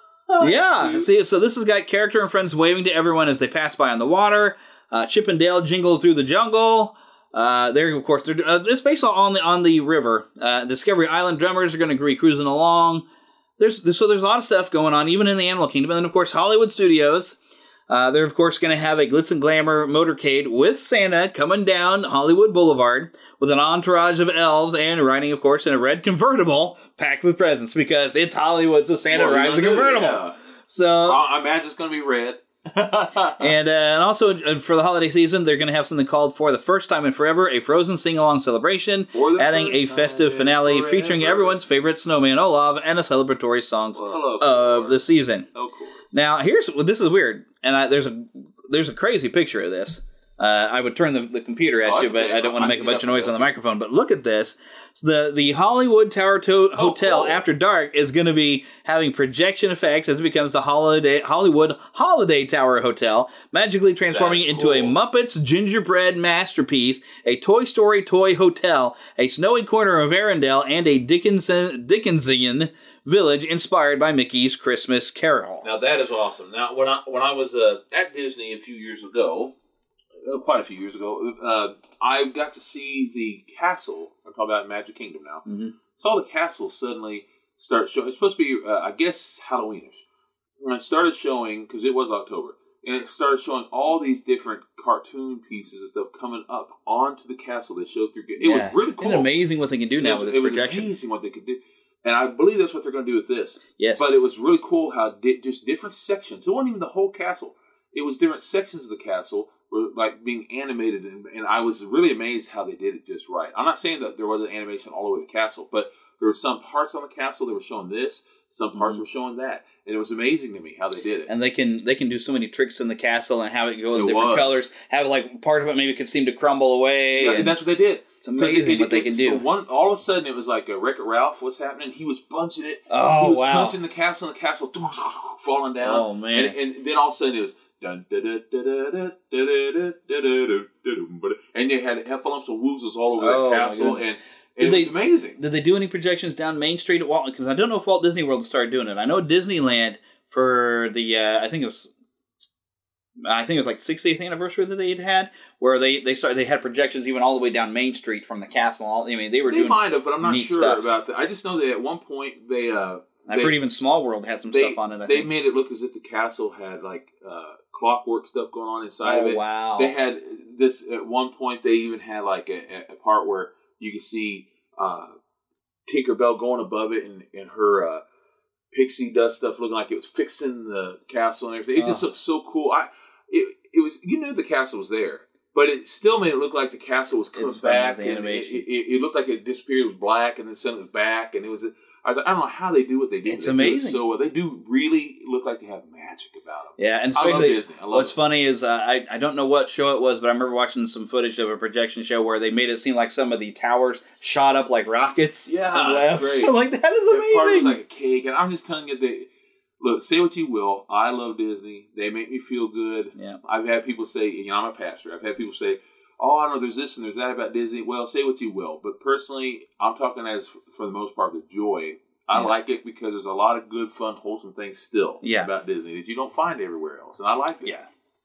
Yeah, see, so this has got character and friends waving to everyone as they pass by on the water. Uh, Chip and Dale jingle through the jungle. Uh, they're of course they're uh, it's based on the on the river. Uh, Discovery Island drummers are going to be cruising along. There's, there's so there's a lot of stuff going on, even in the Animal Kingdom, and then of course Hollywood Studios. Uh, they're of course going to have a glitz and glamour motorcade with Santa coming down Hollywood Boulevard with an entourage of elves and riding, of course, in a red convertible packed with presents because it's Hollywood, so Santa well, rides a convertible. Yeah. So I imagine it's going to be red. and, uh, and also uh, for the holiday season, they're going to have something called For the First Time in Forever, a Frozen sing-along celebration, adding a festive finale forever. featuring everyone's favorite snowman Olaf and a celebratory songs well, of the season. Of course. Now, here's well, this is weird, and I, there's a there's a crazy picture of this. Uh, I would turn the, the computer at oh, you, but I don't want to make a bunch of noise on the microphone. But look at this. So the the Hollywood Tower to- oh, Hotel cool. After Dark is going to be having projection effects as it becomes the holiday Hollywood Holiday Tower Hotel, magically transforming That's into cool. a Muppets gingerbread masterpiece, a Toy Story toy hotel, a snowy corner of Arendelle, and a Dickinson, Dickensian village inspired by Mickey's Christmas Carol. Now that is awesome. Now when I when I was uh, at Disney a few years ago, uh, quite a few years ago, uh, I got to see the castle. I'm talking about Magic Kingdom now. Mm-hmm. Saw the castle suddenly start showing. It's supposed to be, uh, I guess, Halloweenish. And it started showing because it was October, and it started showing all these different cartoon pieces and stuff coming up onto the castle. They showed through. It yeah. was really cool. It's amazing what they can do now was, with this it projection. It was amazing what they could do. And I believe that's what they're going to do with this. Yes. But it was really cool how di- just different sections. It wasn't even the whole castle. It was different sections of the castle were like being animated. And, and I was really amazed how they did it just right. I'm not saying that there wasn't animation all over the castle, but there were some parts on the castle that were showing this. Some parts mm-hmm. were showing that. And it was amazing to me how they did it. And they can they can do so many tricks in the castle and have it go in it different was. colors. Have like part of it maybe could seem to crumble away. Yeah, and, and that's what they did. It's amazing it, what they can it, do. So one, all of a sudden, it was like a Wreck-It Ralph. What's happening? He was punching it. Oh, he was wow. punching the castle, and the castle falling down. Oh, man. And, and then all of a sudden, it was dun da da da da da da da da da, and they had heffalumps and woozles all over oh, that castle, and, and it they, was amazing. Did they do any projections down Main Street at Walt? Because I don't know if Walt Disney World started doing it. I know Disneyland for the uh, I think it was. I think it was like sixtieth anniversary that they had had, where they they started they had projections even all the way down Main Street from the castle. All I mean, they were they doing might have, but I'm not sure stuff. about that. I just know that at one point they. Uh, I've they, heard even Small World had some they, stuff on it. I they think. made it look as if the castle had like uh, clockwork stuff going on inside oh, of it. Wow! They had this at one point. They even had like a, a part where you could see uh, Tinkerbell going above it, and, and her uh, pixie dust stuff looking like it was fixing the castle and everything. It oh. just looked so cool. I it it was you knew the castle was there, but it still made it look like the castle was coming it's back. The and animation. It, it, it looked like it disappeared. It was black, and then suddenly it was back, and it was. I was like, I don't know how they do what they do. It's they amazing. Do it so well. They do really look like they have magic about them. Yeah, and I love especially Disney. I love what's it. funny is uh, I I don't know what show it was, but I remember watching some footage of a projection show where they made it seem like some of the towers shot up like rockets. Yeah, and that's left. great. I'm like, that is amazing. Part was like a cake, and I'm just telling you, they look. Say what you will, I love Disney. They make me feel good. Yeah, I've had people say, you know, I'm a pastor. I've had people say, oh, I know there's this and there's that about Disney. Well, say what you will, but personally, I'm talking as for the most part the joy. I yeah. like it because there's a lot of good, fun, wholesome things still yeah. about Disney that you don't find everywhere else, and I like it. Yeah.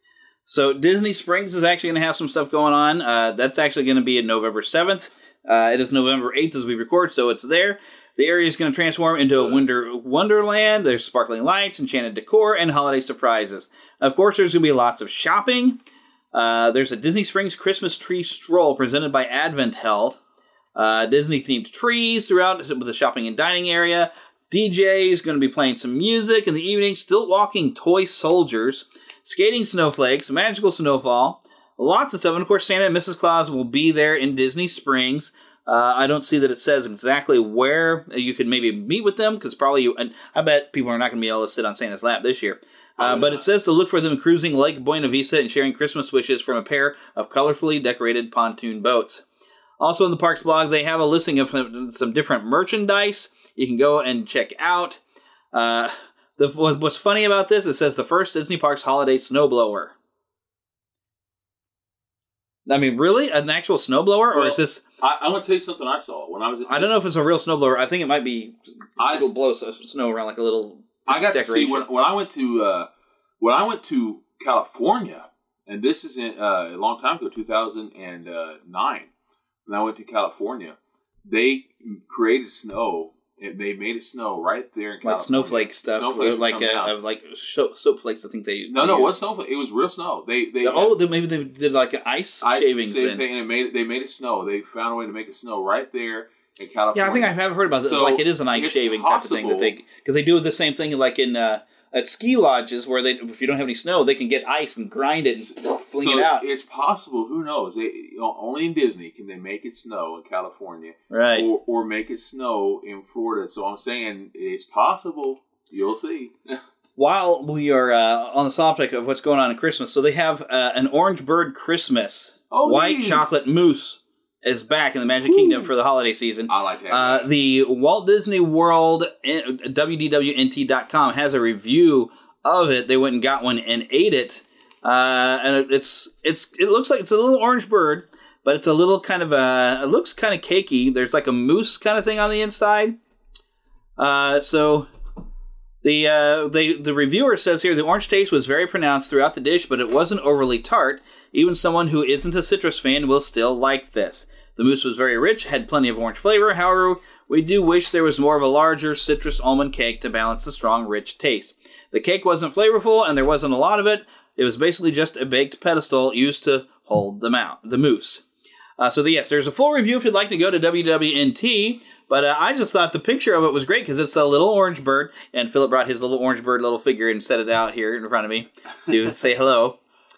So Disney Springs is actually going to have some stuff going on. Uh, that's actually going to be on November seventh. Uh, it is November eighth as we record, so it's there. The area is going to transform into a wonder wonderland. There's sparkling lights, enchanted decor, and holiday surprises. Of course, there's going to be lots of shopping. Uh, there's a Disney Springs Christmas tree stroll presented by Advent Health. Uh, Disney-themed trees throughout with the shopping and dining area. D J is going to be playing some music in the evening. Still walking toy soldiers. Skating snowflakes. Magical snowfall. Lots of stuff. And, of course, Santa and Missus Claus will be there in Disney Springs. Uh, I don't see that it says exactly where you could maybe meet with them, because probably you, and I bet people are not going to be able to sit on Santa's lap this year. Uh, but it says to look for them cruising Lake Buena Vista and sharing Christmas wishes from a pair of colorfully decorated pontoon boats. Also in the parks blog, they have a listing of some different merchandise you can go and check out. Uh, the, what's funny about this, it says the first Disney Parks holiday snowblower. I mean, really? An actual snowblower? Well, or is this... I, I'm going to tell you something I saw when I was... At I don't know if it's a real snowblower. I think it might be... I It'll blow snow around like a little I got decoration. to see... When, when I went to uh, when I went to California, and this is in, uh, a long time ago, two thousand nine, when I went to California, they created snow. It, they made it snow right there in California. Like snowflake stuff, Snowflakes like uh, like soap, soap flakes. I think they no no it was snowflake. It was real snow. They they oh they, maybe they did like ice, ice shavings. Same then. thing, and it made it, they made it snow. They found a way to make it snow right there in California. Yeah, I think I have heard about this. So like it is an ice shaving possible, type of thing that they because they do the same thing like in uh, at ski lodges where they if you don't have any snow they can get ice and grind it and fling so it out. It's possible. Who knows? They you know, only in Disney can they make it snow in California, right? Or, or make it snow in Florida. So I'm saying it's possible. You'll see. While we are uh, on the subject of what's going on in Christmas, so they have uh, an Orange Bird Christmas oh, white neat. chocolate mousse is back in the Magic Ooh. Kingdom for the holiday season. I like that. Uh, the Walt Disney World W D W N T dot com has a review of it. They went and got one and ate it, uh, and it's it's it looks like it's a little orange bird, but it's a little kind of a it looks kind of cakey. There's like a mousse kind of thing on the inside. Uh, so the uh, they the reviewer says here the orange taste was very pronounced throughout the dish, but it wasn't overly tart. Even someone who isn't a citrus fan will still like this. The mousse was very rich, had plenty of orange flavor. However, we do wish there was more of a larger citrus almond cake to balance the strong, rich taste. The cake wasn't flavorful, and there wasn't a lot of it. It was basically just a baked pedestal used to hold the, mouth, the mousse. Uh, so, the, yes, there's a full review if you'd like to go to W W N T, but uh, I just thought the picture of it was great because it's a little orange bird, and Philip brought his little orange bird little figure and set it out here in front of me to say hello.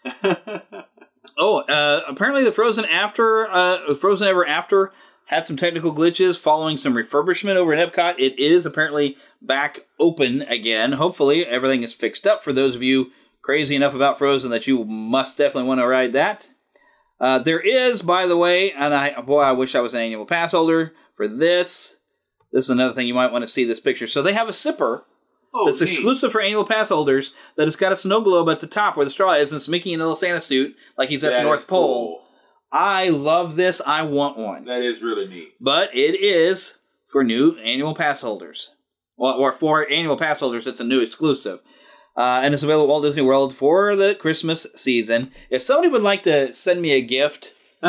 Oh, uh, apparently the Frozen After, uh, Frozen Ever After had some technical glitches following some refurbishment over at Epcot. It is apparently back open again. Hopefully everything is fixed up for those of you crazy enough about Frozen that you must definitely want to ride that. Uh, there is, by the way, and I boy, I wish I was an annual pass holder for this. This is another thing you might want to see this picture. So they have a sipper. Oh, it's exclusive for annual pass holders that has got a snow globe at the top where the straw is, and it's Mickey in a little Santa suit like he's at that the North Pole. Cool. I love this. I want one. That is really neat. But it is for new annual pass holders. Well, or for annual pass holders, it's a new exclusive. Uh, and it's available at Walt Disney World for the Christmas season. If somebody would like to send me a gift,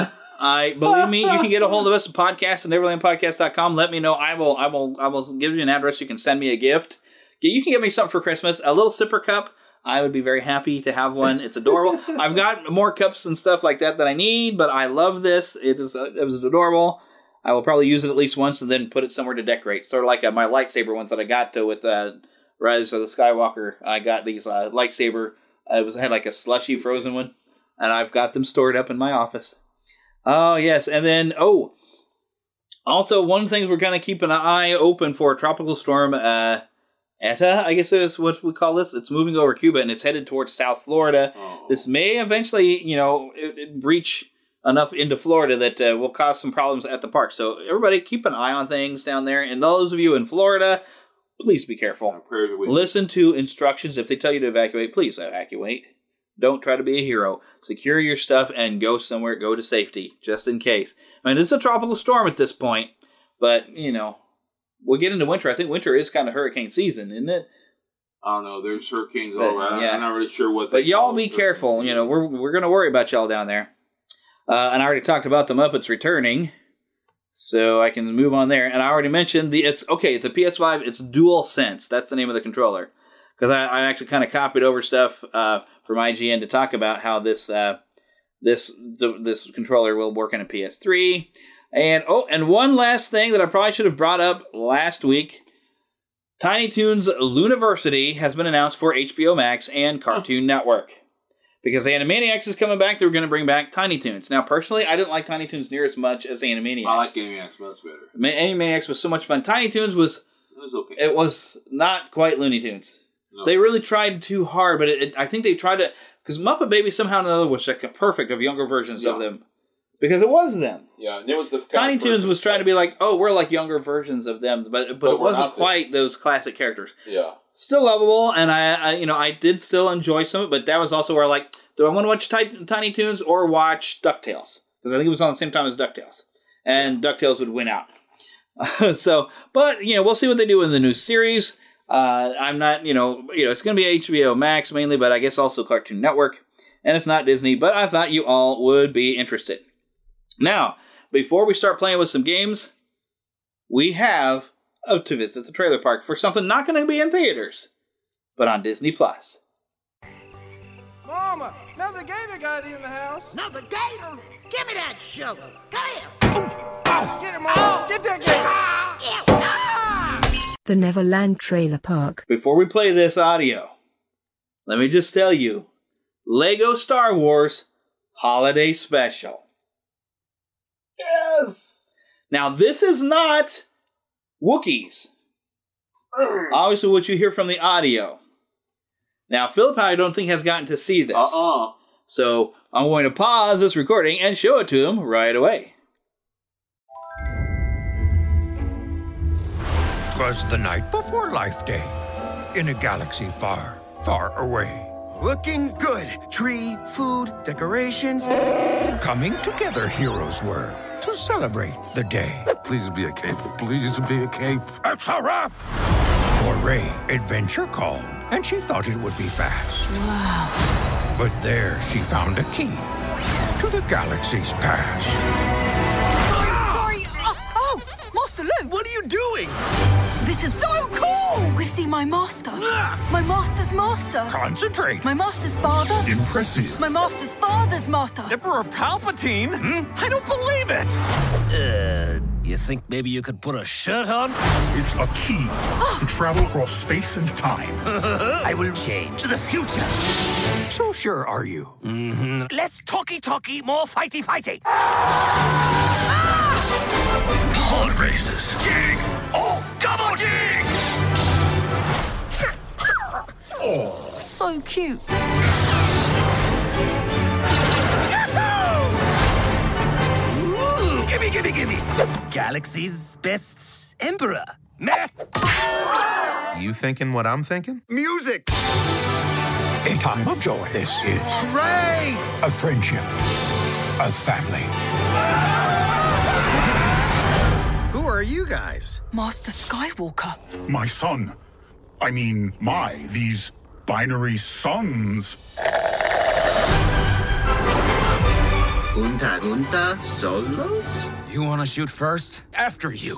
I believe me, you can get a hold of us at podcast at neverland podcast dot com. Let me know. I will I will I will give you an address. You can send me a gift. You can get me something for Christmas. A little sipper cup. I would be very happy to have one. It's adorable. I've got more cups and stuff like that that I need, but I love this. It is uh, it was adorable. I will probably use it at least once and then put it somewhere to decorate. Sort of like uh, my lightsaber ones that I got to with uh, Rise of the Skywalker. I got these uh, lightsaber. Uh, it was I had like a slushy frozen one, and I've got them stored up in my office. Oh yes, and then oh, also one of the things we're going to keep an eye open for tropical storm. Uh, Eta, I guess is what we call this. It's moving over Cuba and it's headed towards South Florida. Oh. This may eventually, you know, it, it reach enough into Florida that uh, will cause some problems at the park. So everybody keep an eye on things down there. And those of you in Florida, please be careful. Listen to instructions. If they tell you to evacuate, please evacuate. Don't try to be a hero. Secure your stuff and go somewhere. Go to safety, just in case. I mean, this is a tropical storm at this point, but, you know, we'll get into winter. I think winter is kind of hurricane season, isn't it? I don't know. There's hurricanes all but, around. Yeah. I'm not really sure what. But y'all be careful. You know, we're we're going to worry about y'all down there. Uh, and I already talked about the Muppets returning, so I can move on there. And I already mentioned the it's okay. The P S five, it's DualSense. That's the name of the controller. Because I, I actually kind of copied over stuff uh, from I G N to talk about how this uh, this the, this controller will work in a P S three. And oh, and one last thing that I probably should have brought up last week. Tiny Toons Looniversity has been announced for H B O Max and Cartoon Network. Because Animaniacs is coming back, they're going to bring back Tiny Toons. Now, personally, I didn't like Tiny Toons near as much as Animaniacs. I like Animaniacs much better. Animaniacs was so much fun. Tiny Toons was... It was okay. It was not quite Looney Tunes. No. They really tried too hard, but it, it, I think they tried to... Because Muppet Babies somehow or another was like a perfect of younger versions yeah. of them. Because it was them. Yeah, and it was the... Tiny Toons was trying to be like, oh, we're like younger versions of them, but but, but it wasn't quite the... those classic characters. Yeah. Still lovable, and I, I, you know, I did still enjoy some of it, but that was also where, like, do I want to watch Tiny, Tiny Toons or watch DuckTales? Because I think it was on the same time as DuckTales. And DuckTales would win out. so, but, you know, we'll see what they do in the new series. Uh, I'm not, you know, you know, it's going to be H B O Max mainly, but I guess also Cartoon Network. And it's not Disney, but I thought you all would be interested. Now, before we start playing with some games, we have oh, to visit the trailer park for something not going to be in theaters, but on Disney Plus. Mama, another gator got in the house. Another gator? Give me that shovel. Come here. Oh, oh. Get him, Mama. Get that gator. Ah. Ah. The Neverland Trailer Park. Before we play this audio, let me just tell you, Lego Star Wars Holiday Special. Yes! Now, this is not Wookiees. Obviously, what you hear from the audio. Now, Philip, I don't think has gotten to see this. Uh-uh. So, I'm going to pause this recording and show it to him right away. 'Twas the night before Life Day, in a galaxy far, far away. Looking good. Tree, food, decorations. Coming together heroes were to celebrate the day. Please be a cape. Please be a cape. It's a wrap! For Rey, adventure called, and she thought it would be fast. Wow. But there she found a key to the galaxy's past. Sorry, sorry. Oh, oh, Master Luke. What are you doing? This is so cool! We've seen my master. My master's master. Concentrate. My master's father. Impressive. My master's father's master. Emperor Palpatine? Hmm? I don't believe it. Uh, you think maybe you could put a shirt on? It's a key to travel across space and time. I will change the future. So sure are you? Mm-hmm. Less talky-talky, more fighty-fighty. Pod races. Jigs. Oh, double jigs! Oh. So cute. Ooh, gimme, gimme, gimme. Galaxy's best emperor. Meh. You thinking what I'm thinking? Music! A time of joy. This is... Rey! A friendship. A family. Who are you guys? Master Skywalker. My son. I mean, my, these binary sons. Gunta Gunta Solos? You want to shoot first? After you.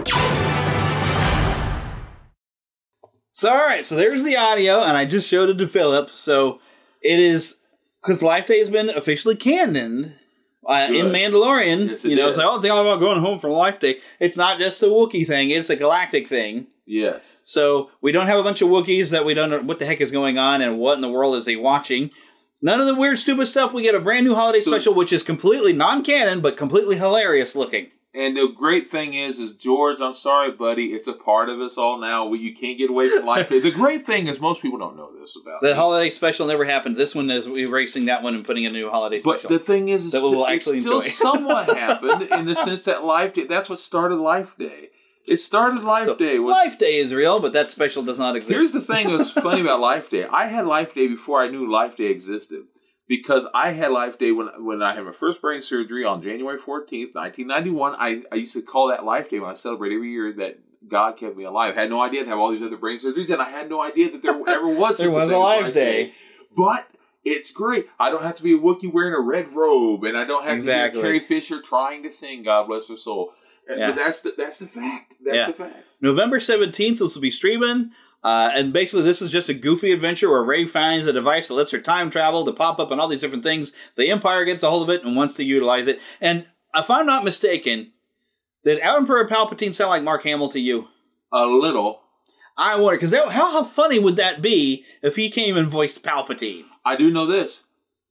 So, all right, so there's the audio, and I just showed it to Philip. So, it is, because Life Day has been officially canoned uh, in Mandalorian. Yes, you know, did. it's like, oh, think about going home for Life Day. It's not just a Wookiee thing, it's a galactic thing. Yes. So, we don't have a bunch of Wookiees that we don't know what the heck is going on and what in the world is he watching. None of the weird, stupid stuff. We get a brand new holiday so, special, which is completely non-canon, but completely hilarious looking. And the great thing is, is George, I'm sorry, buddy, it's a part of us all now. We, you can't get away from Life Day. The great thing is most people don't know this about The me. holiday special never happened. This one is erasing that one and putting a new holiday special. But the thing is, that st- we'll it actually still enjoy. somewhat happened in the sense that Life Day, that's what started Life Day. It started Life so, Day. With, Life Day is real, but that special does not exist. Here's the thing that's funny about Life Day. I had Life Day before I knew Life Day existed. Because I had Life Day when when I had my first brain surgery on January fourteenth, nineteen ninety-one. I, I used to call that Life Day when I celebrate every year that God kept me alive. I had no idea to have all these other brain surgeries, and I had no idea that there ever was there such was a, a Life Day. Day. But it's great. I don't have to be a Wookiee wearing a red robe, and I don't have exactly. to be Carrie Fisher trying to sing God Bless Her Soul. Yeah. But that's the, that's the fact. That's yeah. the fact. November seventeenth, this will be streaming. Uh, and basically, this is just a goofy adventure where Rey finds a device that lets her time travel to pop up and all these different things. The Empire gets a hold of it and wants to utilize it. And if I'm not mistaken, did Emperor Palpatine sound like Mark Hamill to you? A little. I wonder, because how, how funny would that be if he came and voiced Palpatine? I do know this.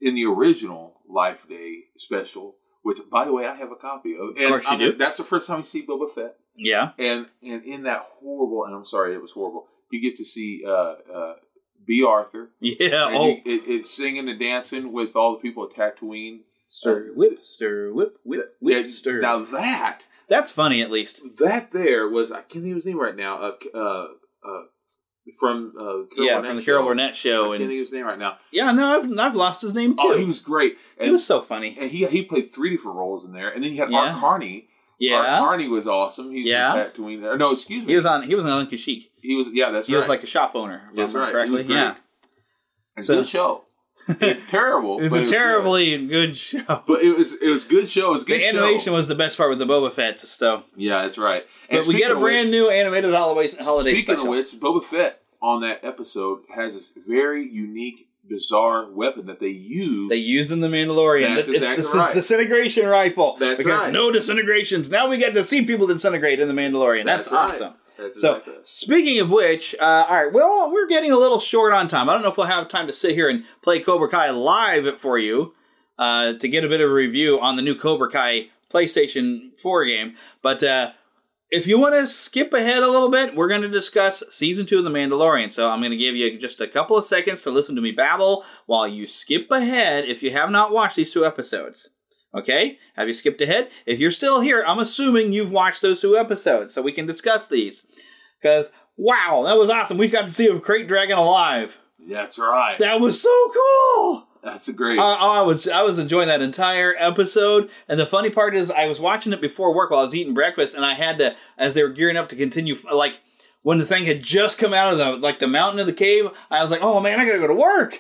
in the original Life Day special, which, by the way, I have a copy of. And of course you I mean, do. That's the first time you see Boba Fett. Yeah. And and in that horrible, and I'm sorry, it was horrible, you get to see uh, uh, B. Arthur. Yeah. And Oh. you, it, it's singing and dancing with all the people at Tatooine. Stir, whip, stir, whip, whip, whip, Yeah, stir. Now that, That's funny, at least. that there was, I can't think of his name right now, uh, uh, uh, from uh, Carol Yeah, Burnett from the show. Carol Burnett show. I can't And think of his name right now. yeah, no, I've, I've lost his name, too. Oh, he was great. And, He was so funny. And he he played three different roles in there. And then you had Yeah. Art Carney. Yeah. Art Carney was awesome. He was Yeah. in Tatooine there. No, excuse me. He was on He was on Ellen Kashyyyk. He was, yeah, that's He right. was like a shop owner, if I That's remember right. He was correctly. great. Yeah. It's So- a good show. It's terrible. It's but a it was terribly good show. good. But it was it was a good show. It was a good The animation show. was the best part with the Boba Fett stuff. Yeah, that's right. But we get a speaking of brand which- new animated holiday, holiday Speaking special. of which, Boba Fett on that episode has this very unique, bizarre weapon that they use. They use in The Mandalorian. That's this, exactly this right. is disintegration rifle. That's because right. no disintegrations. Now we get to see people disintegrate in The Mandalorian. That's, That's right. awesome. That's so, exactly right. speaking of which, uh, all right, well, we're getting a little short on time. I don't know if we'll have time to sit here and play Cobra Kai live for you uh, to get a bit of a review on the new Cobra Kai PlayStation four game. But uh, if you want to skip ahead a little bit, we're going to discuss Season two of The Mandalorian. So I'm going to give you just a couple of seconds to listen to me babble while you skip ahead if you have not watched these two episodes. Okay? Have you skipped ahead? If you're still here, I'm assuming you've watched those two episodes, so we can discuss these. Because, wow, that was awesome. We got to see a Crate Dragon alive. That's right. That was so cool! That's a great. Uh, I was I was enjoying that entire episode, and the funny part is I was watching it before work while I was eating breakfast, and I had to, as they were gearing up to continue, like, when the thing had just come out of the, like, the mountain of the cave, I was like, oh, man, I gotta go to work!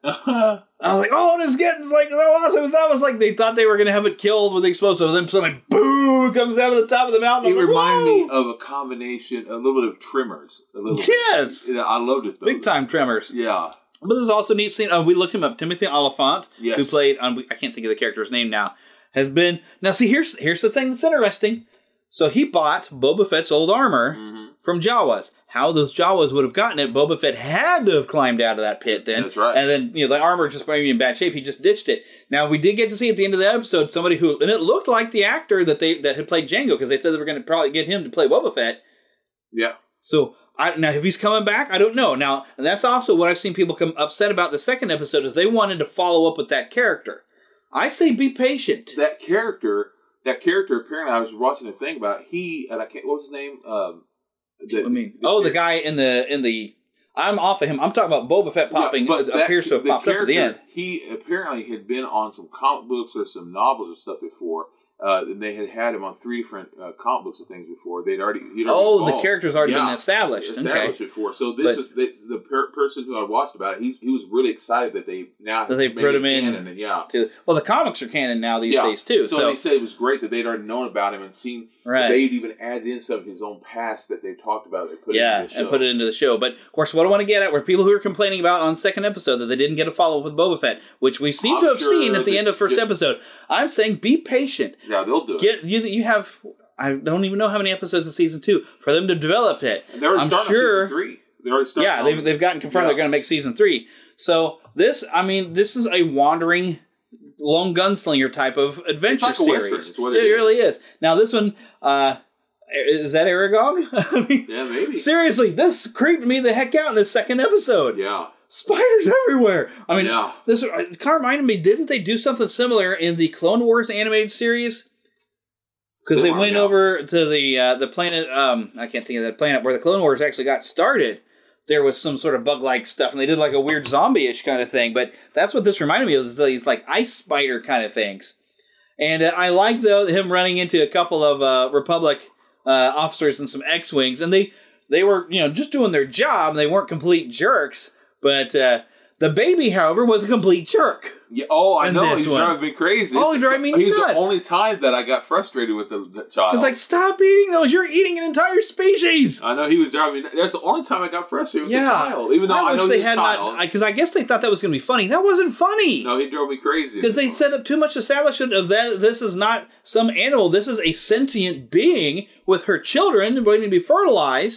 I was like, oh, this is getting like so awesome. That was like they thought they were going to have it killed with the explosive. And then suddenly, boom, it comes out of the top of the mountain. It Like, reminded whoa! me of a combination, a little bit of Tremors. A little Yes. bit. Yeah, I loved it, though. Big time Tremors. Yeah. But there's also neat scene. Uh, we looked him up. Timothy Oliphant, Yes. who played, um, I can't think of the character's name now, has been. Now, see, here's here's the thing that's interesting. So he bought Boba Fett's old armor Mm-hmm. from Jawas. How those Jawas would have gotten it, Boba Fett had to have climbed out of that pit then. That's right. And then, you know, the armor just might be in bad shape. He just ditched it. Now, we did get to see at the end of the episode somebody who, and it looked like the actor that they that had played Jango, because they said they were going to probably get him to play Boba Fett. Yeah. So, I, now, if he's coming back, I don't know. Now, and that's also what I've seen people come upset about the second episode, is they wanted to follow up with that character. I say be patient. That character, that character, apparently, I was watching a thing about it. He, and I can't, what was his name? Um, the, I mean, oh, the guy in the, in the, I'm off of him. I'm talking about Boba Fett popping, yeah, but uh, appears to have the popped up at the end. He apparently had been on some comic books or some novels or stuff before. Uh, and they had had him on three different uh, comic books and things before. They'd already, he'd already Oh, the evolved. character's already yeah, been established. established Okay. before. So this But- is the, the per- person who I watched about it. He, he was really excited that they now That they made put it him in. canon, and yeah. To, well, the comics are canon now these yeah. days, too. So, So, they said it was great that they'd already known about him and seen. Right. They'd even added in some of his own past that they talked about. They put yeah, it in the show. and put it into the show. But, of course, what I want to get at were people who are complaining about on second episode that they didn't get a follow-up with Boba Fett, which we seem I'm to have sure seen at the end of this- first episode. I'm saying be patient. Yeah, they'll do it. Get you. You have. I don't even know how many episodes of season two for them to develop it. And they're already I'm starting sure. on season three. They're already starting Yeah, on- they've they've gotten confirmed Yeah. they're going to make season three. So this, I mean, this is a wandering lone gunslinger type of adventure It's like a series. Western. It's what it really is. is. Now this one, uh, is that Aragog? I mean, Yeah, maybe. seriously, this creeped me the heck out in the second episode. Yeah. Spiders everywhere. I mean, Yeah. this it kind of reminded me. Didn't they do something similar in the Clone Wars animated series? Because they Similar, went yeah. over to the uh, the planet. Um, I can't think of that planet where the Clone Wars actually got started. There was some sort of bug-like stuff, and they did like a weird zombie-ish kind of thing. But that's what this reminded me of. Is these like ice spider kind of things. And uh, I like though him running into a couple of uh, Republic uh, officers and some X-wings, and they they were you know just doing their job. They weren't complete jerks. But uh, the baby, however, was a complete jerk. Yeah, oh, I in know. this He's one. driving me crazy. Oh, he driving me He's nuts. the only time that I got frustrated with the, the child. It's like, stop eating those. You're eating an entire species. I know he was driving me. That's the only time I got frustrated with Yeah. the child. Even though I, I wish know they he's a had child. not, because I, I guess they thought that was going to be funny. That wasn't funny. No, he drove me crazy. Because they set up too much establishment of that. This is not some animal. This is a sentient being with her children waiting to be fertilized.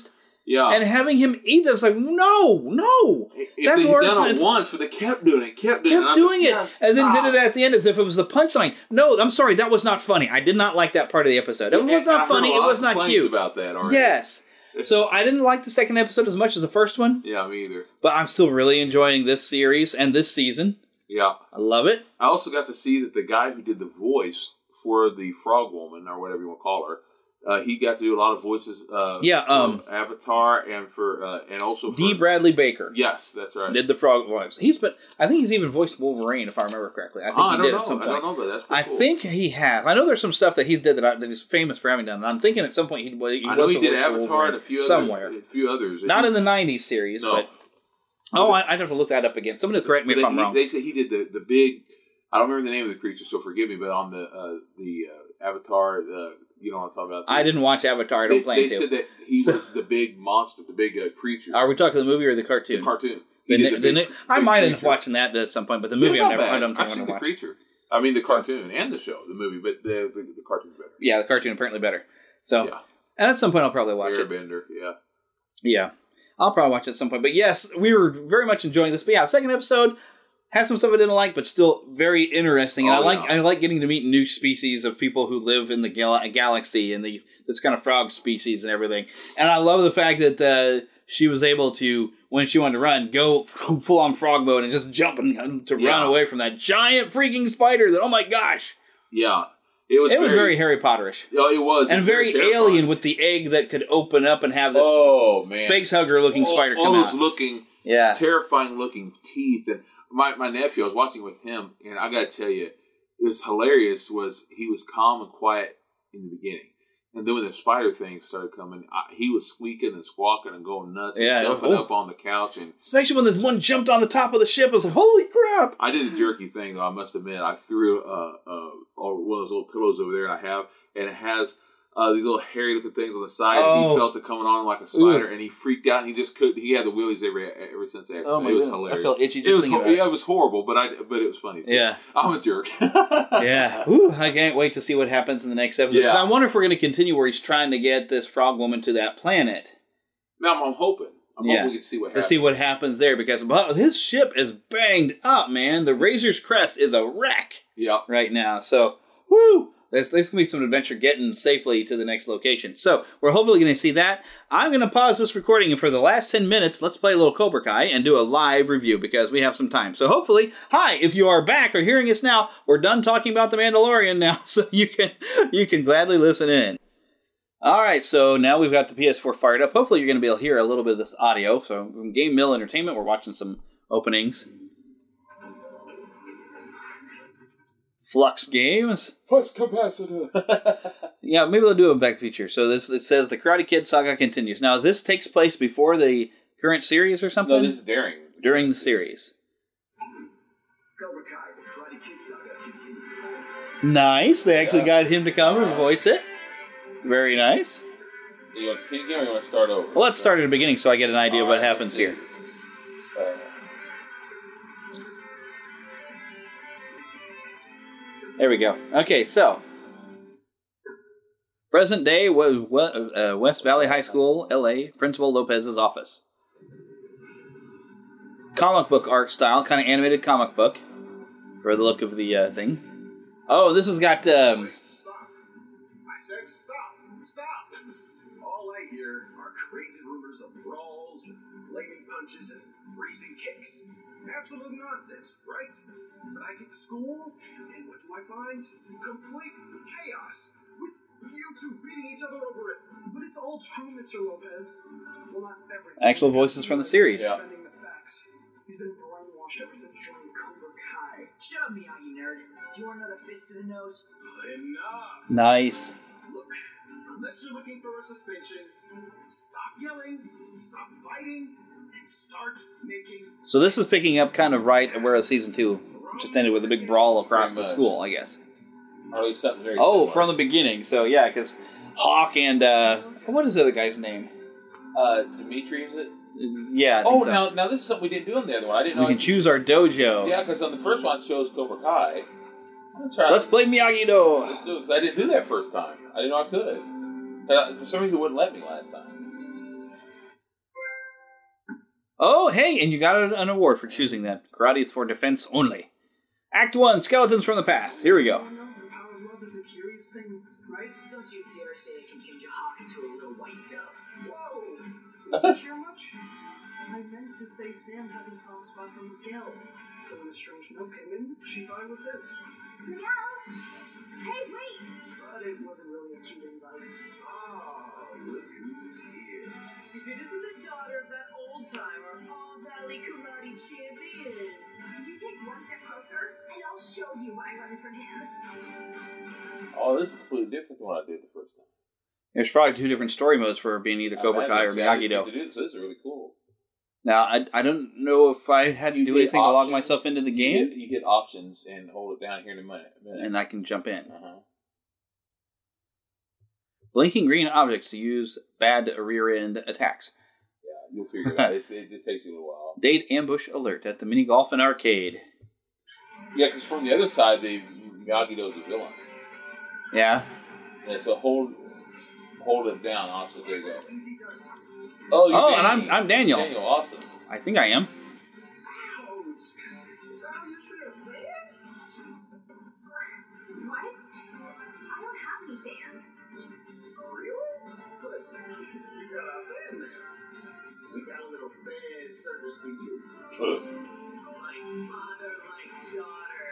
Yeah. And having him eat this, like, no, no. If That's they had worse. done it It's- once, but they kept doing it, kept doing kept it. doing it, Just, and then ah. did it at the end as if it was the punchline. No, I'm sorry, that was not funny. I did not like that part of the episode. It was And I not heard funny. a It lot was of not complaints cute. about that already. Yes. So I didn't like the second episode as much as the first one, Yeah, me either. but I'm still really enjoying this series and this season. Yeah. I love it. I also got to see that the guy who did the voice for the Frog Woman, or whatever you want to call her, uh, he got to do a lot of voices. Uh, Yeah, for um, Avatar and for uh, and also for D. Bradley Baker Yes, that's right. did the frog voice. He's been, I think he's even voiced Wolverine, if I remember correctly. I think Oh, I he don't did know. at some I point. don't know, but that's I pretty cool. think he has. I know there's some stuff that he did that, I, that he's famous for having done. And I'm thinking at some point he, he was. I know he did a Avatar and a few somewhere. others, a few others. Not in the nineties series, No. but oh, I, I'd have to look that up again. Somebody correct me But if they, I'm he- wrong. They say he did the, the big. I don't remember the name of the creature, so forgive me. But on the uh, the uh, Avatar, uh, you know what I'm talking about. I didn't watch Avatar. I don't They, plan they to. said that he So- was the big monster, the big uh, creature. Are we talking the movie or the cartoon? The cartoon. He The, did the, the the, big- I big might end up creature. watching that at some point, but the It's movie not I've never. bad. I don't think I've I'm seen going the to watch. creature. I mean the cartoon and the show, the movie, but the the, the cartoon's better. Yeah, the cartoon apparently better. So, Yeah. and at some point I'll probably watch it. Airbender, yeah. Yeah, I'll probably watch it at some point. But yes, we were very much enjoying this. But yeah, second episode has some stuff I didn't like, but still very interesting. And Oh, I like yeah. I like getting to meet new species of people who live in the gal- galaxy and the this kind of frog species and everything. And I love the fact that uh, she was able to, when she wanted to run, go full on frog mode and just jump and to Yeah. run away from that giant freaking spider. That oh my gosh, Yeah. It was it was very, very Harry Potterish. Oh, it was. And It was very terrifying. alien with the egg that could open up and have this Oh, man. face hugger looking all, spider all come those out. looking, Yeah. terrifying looking teeth. And my, my nephew, I was watching with him, and I got to tell you, it was hilarious. Was he was calm and quiet in the beginning, and then when the spider thing started coming, I, he was squeaking and squawking and going nuts Yeah, and jumping oh. up on the couch. And Especially when this one jumped on the top of the ship. I was like, holy crap! I did a jerky thing, though. I must admit, I threw uh, uh, one of those little pillows over there, and I have, and it has uh, these little hairy looking things on the side. And Oh. he felt it coming on like a spider, Ooh. and he freaked out. And he just couldn't. He had the willies ever ever since that. Oh, my it was goodness. I hilarious. feel itchy just it was thinking ho- about it. yeah, it was horrible, but I but it was funny. Yeah. I'm a jerk. Yeah. Ooh, I can't wait to see what happens in the next episode. 'Cause Yeah. I wonder if we're going to continue where he's trying to get this frog woman to that planet. Now I'm, I'm hoping. I'm Yeah. hoping we can see what To happens. see what happens there, because well, his ship is banged up, man. The Razor's Crest is a wreck Yeah. right now. So, woo! There's, there's going to be some adventure getting safely to the next location. So, we're hopefully going to see that. I'm going to pause this recording, and for the last ten minutes, let's play a little Cobra Kai and do a live review, because we have some time. So, hopefully, hi, if you are back or hearing us now, we're done talking about The Mandalorian now, so you can you can gladly listen in. All right, so now we've got the P S four fired up. Hopefully, you're going to be able to hear a little bit of this audio. So, from Game Mill Entertainment, we're watching some openings. Flux Games. Flux capacitor. Yeah, maybe they'll do a Back to the Future. So this it says the Karate Kid saga continues. Now, this takes place before the current series or something? No, this is Daring. During the series. Cobra Kai, the Karate Kid saga continues. Nice. They actually Yeah. got him to come and voice it. Very nice. You want to continue or you want to start over? Well, let's start at the beginning so I get an idea of All what right, happens let's here. see. Uh, There we go. Okay, so present day was uh, West Valley High School, L A, Principal Lopez's office. Comic book art style, kind of animated comic book for the look of the uh, thing. Oh, this has got. Um, Stop. I said stop. Stop. All I hear are crazy rumors of brawls with flaming punches and freezing kicks. Absolute nonsense, right? But I get to school, and what do I find? Complete chaos, with you two beating each other over it. But it's all true, Mister Lopez. Well, not everything. actual voices from the series. Yeah. Defending the facts. He's been brainwashed ever since joining Cobra Kai. Shut up, Miyagi nerd. Do you want another fist to the nose? Enough. Nice. Look, unless you're looking for a suspension, stop yelling, stop fighting, and start making. So this is picking up kind of right where season two just ended with a big brawl across the Pretty much. school, I guess. or at least something very Oh, similar. from the beginning. So yeah, because Hawk and uh, what is the other guy's name? Uh, Dimitri, is it? Yeah. I Oh, think so. now now this is something we didn't do on the other one. I didn't we know. can choose our dojo. Yeah, because on the first one it shows Cobra Kai. I'm try. Let's play Miyagi-Do. Let's do it. I didn't do that first time. I didn't know I could. Uh, for some reason, it wouldn't let me last time. Oh, hey, and you got an award for choosing that. Karate is for defense only. Act one, Skeletons from the Past. Here we go. Everyone knows the power of love is a curious thing, right? Don't you dare say it can change a hawk into a little white dove. Whoa! Does he care much? I meant to say Sam has a soft spot for Miguel. So when a strange note came in, she thought it was his. Miguel! Hey, wait! But it wasn't really a cute invite. Oh, look who's here. If it isn't the daughter of that old-timer, All Valley Karate champion. You take one step closer, and I'll show you what I learned from him. Oh, this is completely different than what I did the first time. There's probably two different story modes for being either Cobra Kai or Miyagi-Do. To do this. This is really cool. Now, I, I don't know if I had to You do hit anything to log options. myself into the You game, hit, you hit options and hold it down here in a minute. minute. and I can jump in. Uh-huh. Blinking green objects to use bad rear-end attacks. Yeah, you'll figure it out. It's, it just takes you a little while. Date ambush alert at the mini golf and arcade. Yeah, because from the other side, the Miyagi-Do's the villain. Yeah. Yeah, so hold hold it down. Also, there you go. Oh, you're Oh, and Danny. I'm I'm Daniel. Daniel, awesome. I think I am. Ouch! Is that how you treat a fan? What? I don't have any fans. Really? But you got our fan there. We got a little fan service for you. Huh. Like mother, like daughter.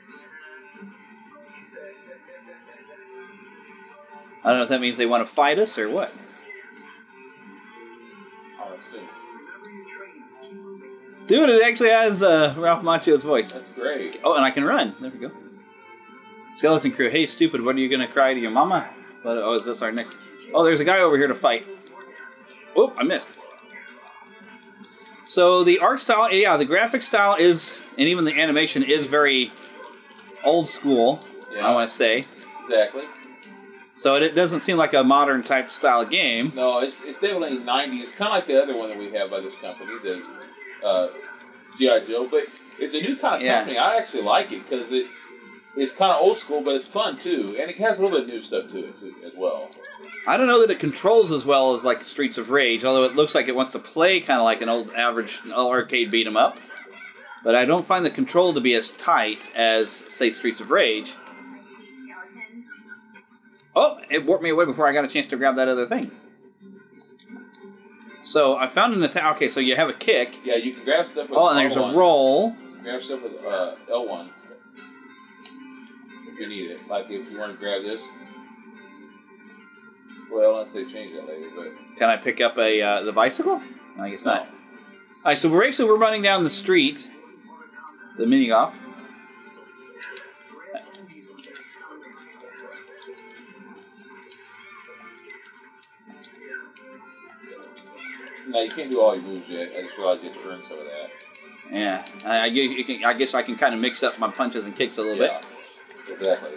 I don't know if that means they want to fight us or what. I'll assume. Remember your training. Keep moving. Dude, it actually has uh, Ralph Macchio's voice. That's great. Oh, and I can run. There we go. Skeleton Crew. Hey, stupid, what are you going to cry to your mama? What, oh, is this our next... Oh, there's a guy over here to fight. Oh, I missed. So the art style, yeah, the graphic style is, and even the animation is very old school, Yeah. I want to say. Exactly. So it, it doesn't seem like a modern type style game. No, it's it's definitely nineties. It's kind of like the other one that we have by this company, the uh, G I. Joe. But it's a new kind of Yeah. company. I actually like it because it it's kind of old school, but it's fun too, and it has a little bit of new stuff to it too, as well. I don't know that it controls as well as like Streets of Rage, although it looks like it wants to play kind of like an old average arcade beat 'em up. But I don't find the control to be as tight as, say, Streets of Rage. Oh, it warped me away before I got a chance to grab that other thing. So I found an attack. Okay, so you have a kick. Yeah, you can grab stuff with Oh, and there's L a one. roll. Grab stuff with uh, L one if you need it. Like if you want to grab this. Well, unless they change that later, but Can I pick up a uh, the bicycle? I guess not. All right, so we're actually we're running down the street, the mini golf. no, you can't do all your moves yet. I just realized you have to earn some of that. Yeah, I, I, you can, I guess I can kind of mix up my punches and kicks a little Yeah, exactly.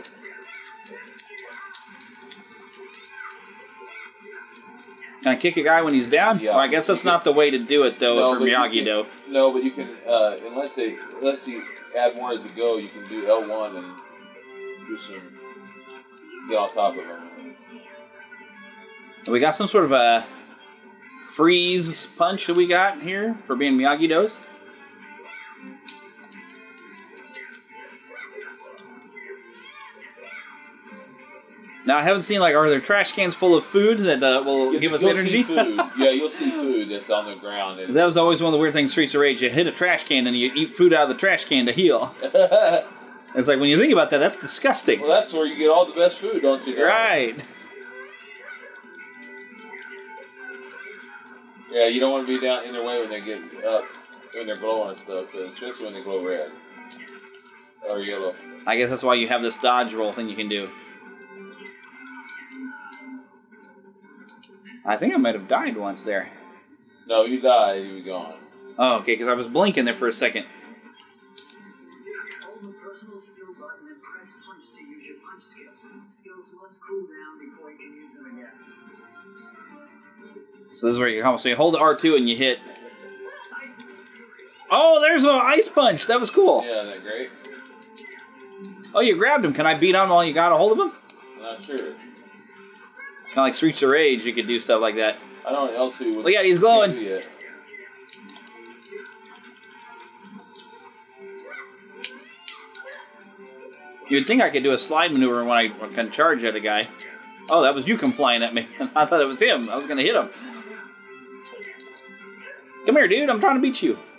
bit. Can I kick a guy when he's down? Yeah. Well, I guess that's not the way to do it, though, No, for but you Miyagi-Do. can- No, but you can, uh, unless they, unless you add more as you go, you can do L one and do some, get on top of them. We got some sort of a freeze punch that we got here for being Miyagi-Do's. Now, I haven't seen, like, are there trash cans full of food that uh, will Yeah, give us you'll energy? See food. Yeah, you'll see food that's on the ground. And That was always one of the weird things in Streets of Rage. You hit a trash can and you eat food out of the trash can to heal. It's like, when you think about that, that's disgusting. well, that's where you get all the best food, don't you? Right. Yeah, you don't want to be down in their way when they get up, when they're glowing and stuff, but especially when they glow red or yellow. I guess that's why you have this dodge roll thing you can do. I think I might have died once there. No, you died, you were gone. Oh, okay, because I was blinking there for a second. Hold the personal skill button and press punch to use your punch skills. Skills must cool down before you can use them again. So this is where you come. So you hold R two and you hit. Oh, there's an ice punch. That was cool. Yeah, isn't that great? Oh, you grabbed him. Can I beat on while you got a hold of him? I'm not sure. Kind of like Streets of Rage, you could do stuff like that. I don't know L two. Look at, he's glowing. Yet. You'd think I could do a slide maneuver when I can charge at a guy. Oh, that was you come flying at me. I thought it was him. I was going to hit him. Come here, dude. I'm trying to beat you.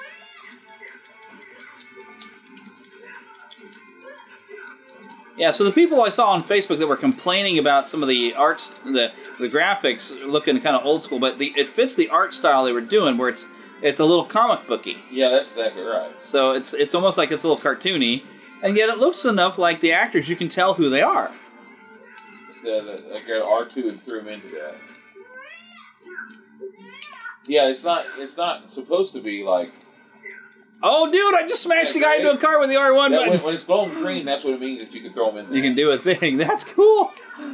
Yeah, so the people I saw on Facebook that were complaining about some of the arts, the the graphics looking kind of old school, but the, it fits the art style they were doing, where it's it's a little comic booky. Yeah, that's exactly right. So it's it's almost like it's a little cartoony, and yet it looks enough like the actors you can tell who they are. So that, like R two and threw him into that. Yeah, it's not it's not supposed to be like. Oh, dude! I just smashed yeah, the guy it, into a car with the R one button. When, when it's glowing green, that's what it means that you can throw him in there. You can do a thing. That's cool.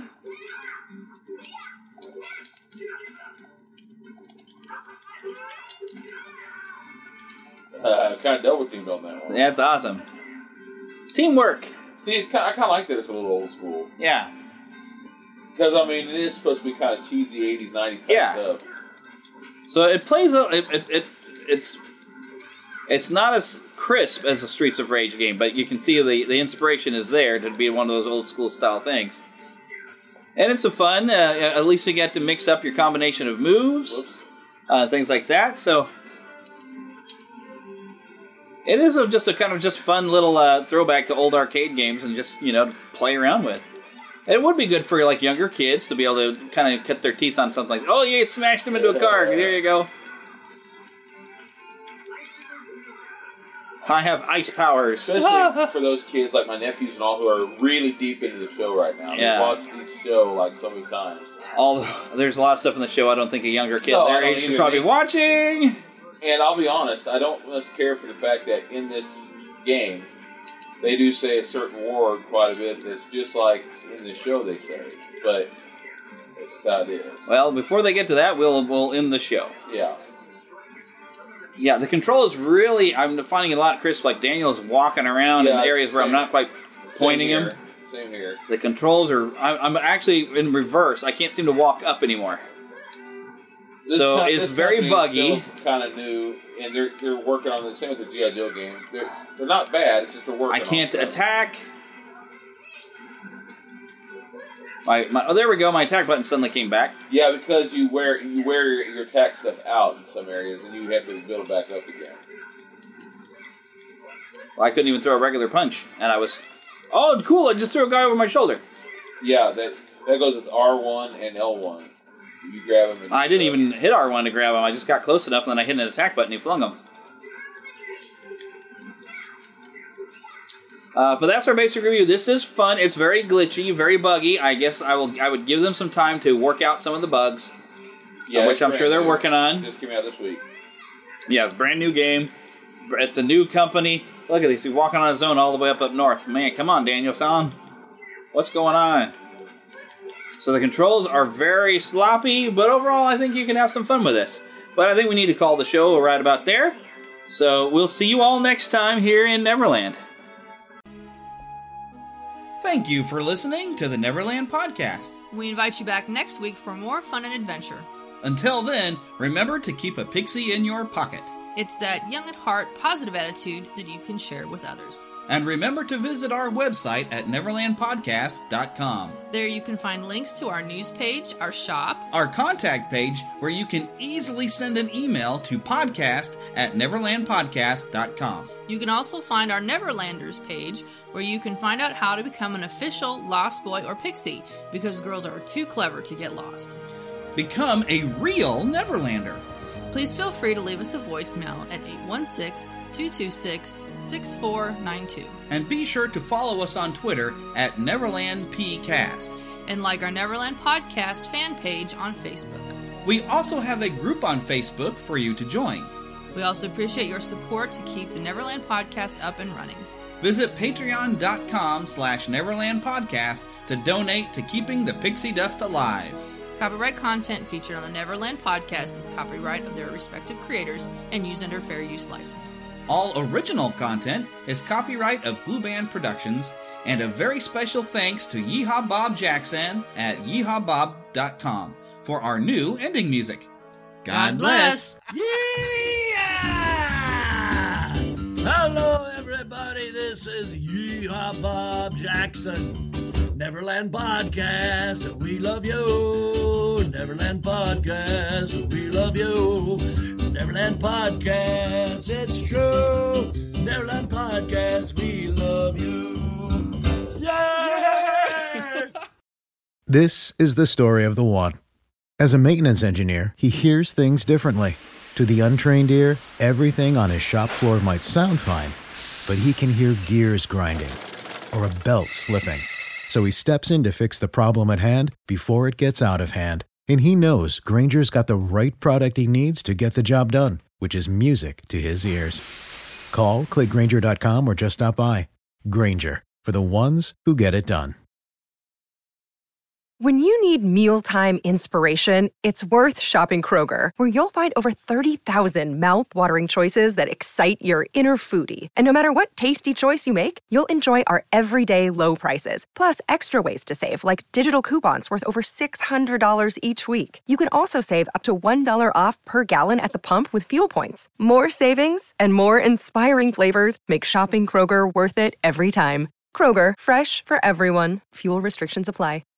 Uh, kind of double teamed on that one. That's awesome. Teamwork. See, it's kind of, I kind of like that it's a little old school. Yeah. Because, I mean, it is supposed to be kind of cheesy eighties, nineties type yeah. stuff. So it plays, a, it, it, it it's it's not as crisp as the Streets of Rage game, but you can see the, the inspiration is there to be one of those old school style things. And it's a fun, uh, at least you get to mix up your combination of moves, uh, things like that, so... It is a, just a kind of just fun little uh, throwback to old arcade games and just, you know, play around with. It would be good for, like, younger kids to be able to kind of cut their teeth on something like, oh, yeah, you smashed them into a car. There you go. I have ice powers. Especially for those kids like my nephews and all who are really deep into the show right now. Yeah. They watch this show, like, so many times. All There's a lot of stuff in the show I don't think a younger kid no, their age should probably be watching. And I'll be honest, I don't much care for the fact that in this game, they do say a certain word quite a bit that's just like in the show they say. But that's how it is. Well, before they get to that, we'll, we'll end the show. Yeah. Yeah, the control is really, I'm finding it a lot crisp. Like Daniel's walking around yeah, in areas where same, I'm not quite pointing same him. Same here. The controls are, I'm actually in reverse. I can't seem to walk up anymore. This so com- it's very buggy. Kind of new, and they're they're working on the same with the G I. Joe game. They're they're not bad. It's just they're working. I can't on attack. My, my oh, there we go. My attack button suddenly came back. Yeah, because you wear you wear your, your attack stuff out in some areas, and you have to build it back up again. Well, I couldn't even throw a regular punch, and I was. Oh, cool! I just threw a guy over my shoulder. Yeah, that that goes with R one and L one. You grab him. And I didn't even hit R one to grab him. I just got close enough, and then I hit an attack button and he flung him. Uh, but that's our basic review. This is fun. It's very glitchy, very buggy. I guess I will. I would give them some time to work out some of the bugs, yeah, uh, which I'm sure they're new. working on. Just came out this week. Yeah, it's a brand new game. It's a new company. Look at these. He's walking on his own all the way up up north. Man, come on, Daniel-san. What's going on? So the controls are very sloppy, but overall I think you can have some fun with this. But I think we need to call the show right about there. So we'll see you all next time here in Neverland. Thank you for listening to the Neverland Podcast. We invite you back next week for more fun and adventure. Until then, remember to keep a pixie in your pocket. It's that young at heart, positive attitude that you can share with others. And remember to visit our website at neverland podcast dot com. There you can find links to our news page, our shop, our contact page, where you can easily send an email to podcast at neverland podcast dot com. You can also find our Neverlanders page, where you can find out how to become an official Lost Boy or Pixie, because girls are too clever to get lost. Become a real Neverlander. Please feel free to leave us a voicemail at eight one six, two two six, six four nine two. And be sure to follow us on Twitter at NeverlandPcast. And like our Neverland Podcast fan page on Facebook. We also have a group on Facebook for you to join. We also appreciate your support to keep the Neverland Podcast up and running. Visit patreon.com slash Neverland Podcast to donate to keeping the pixie dust alive. Copyright content featured on the Neverland Podcast is copyright of their respective creators and used under fair use license. All original content is copyright of Blue Band Productions, and a very special thanks to Yeehaw Bob Jackson at yeehaw bob dot com for our new ending music. God, God bless! bless. Yeah! Hello, everybody. This is is Yeehaw Bob Jackson. Neverland Podcast, we love you. Neverland Podcast, we love you. Neverland Podcast, it's true. Neverland Podcast, we love you. Yeah! This is the story of the one. As a maintenance engineer, he hears things differently. To the untrained ear, everything on his shop floor might sound fine, but he can hear gears grinding or a belt slipping. So he steps in to fix the problem at hand before it gets out of hand. And he knows Grainger's got the right product he needs to get the job done, which is music to his ears. Call, click Grainger dot com, or just stop by. Grainger, for the ones who get it done. When you need mealtime inspiration, it's worth shopping Kroger, where you'll find over thirty thousand mouth-watering choices that excite your inner foodie. And no matter what tasty choice you make, you'll enjoy our everyday low prices, plus extra ways to save, like digital coupons worth over six hundred dollars each week. You can also save up to one dollar off per gallon at the pump with fuel points. More savings and more inspiring flavors make shopping Kroger worth it every time. Kroger, fresh for everyone. Fuel restrictions apply.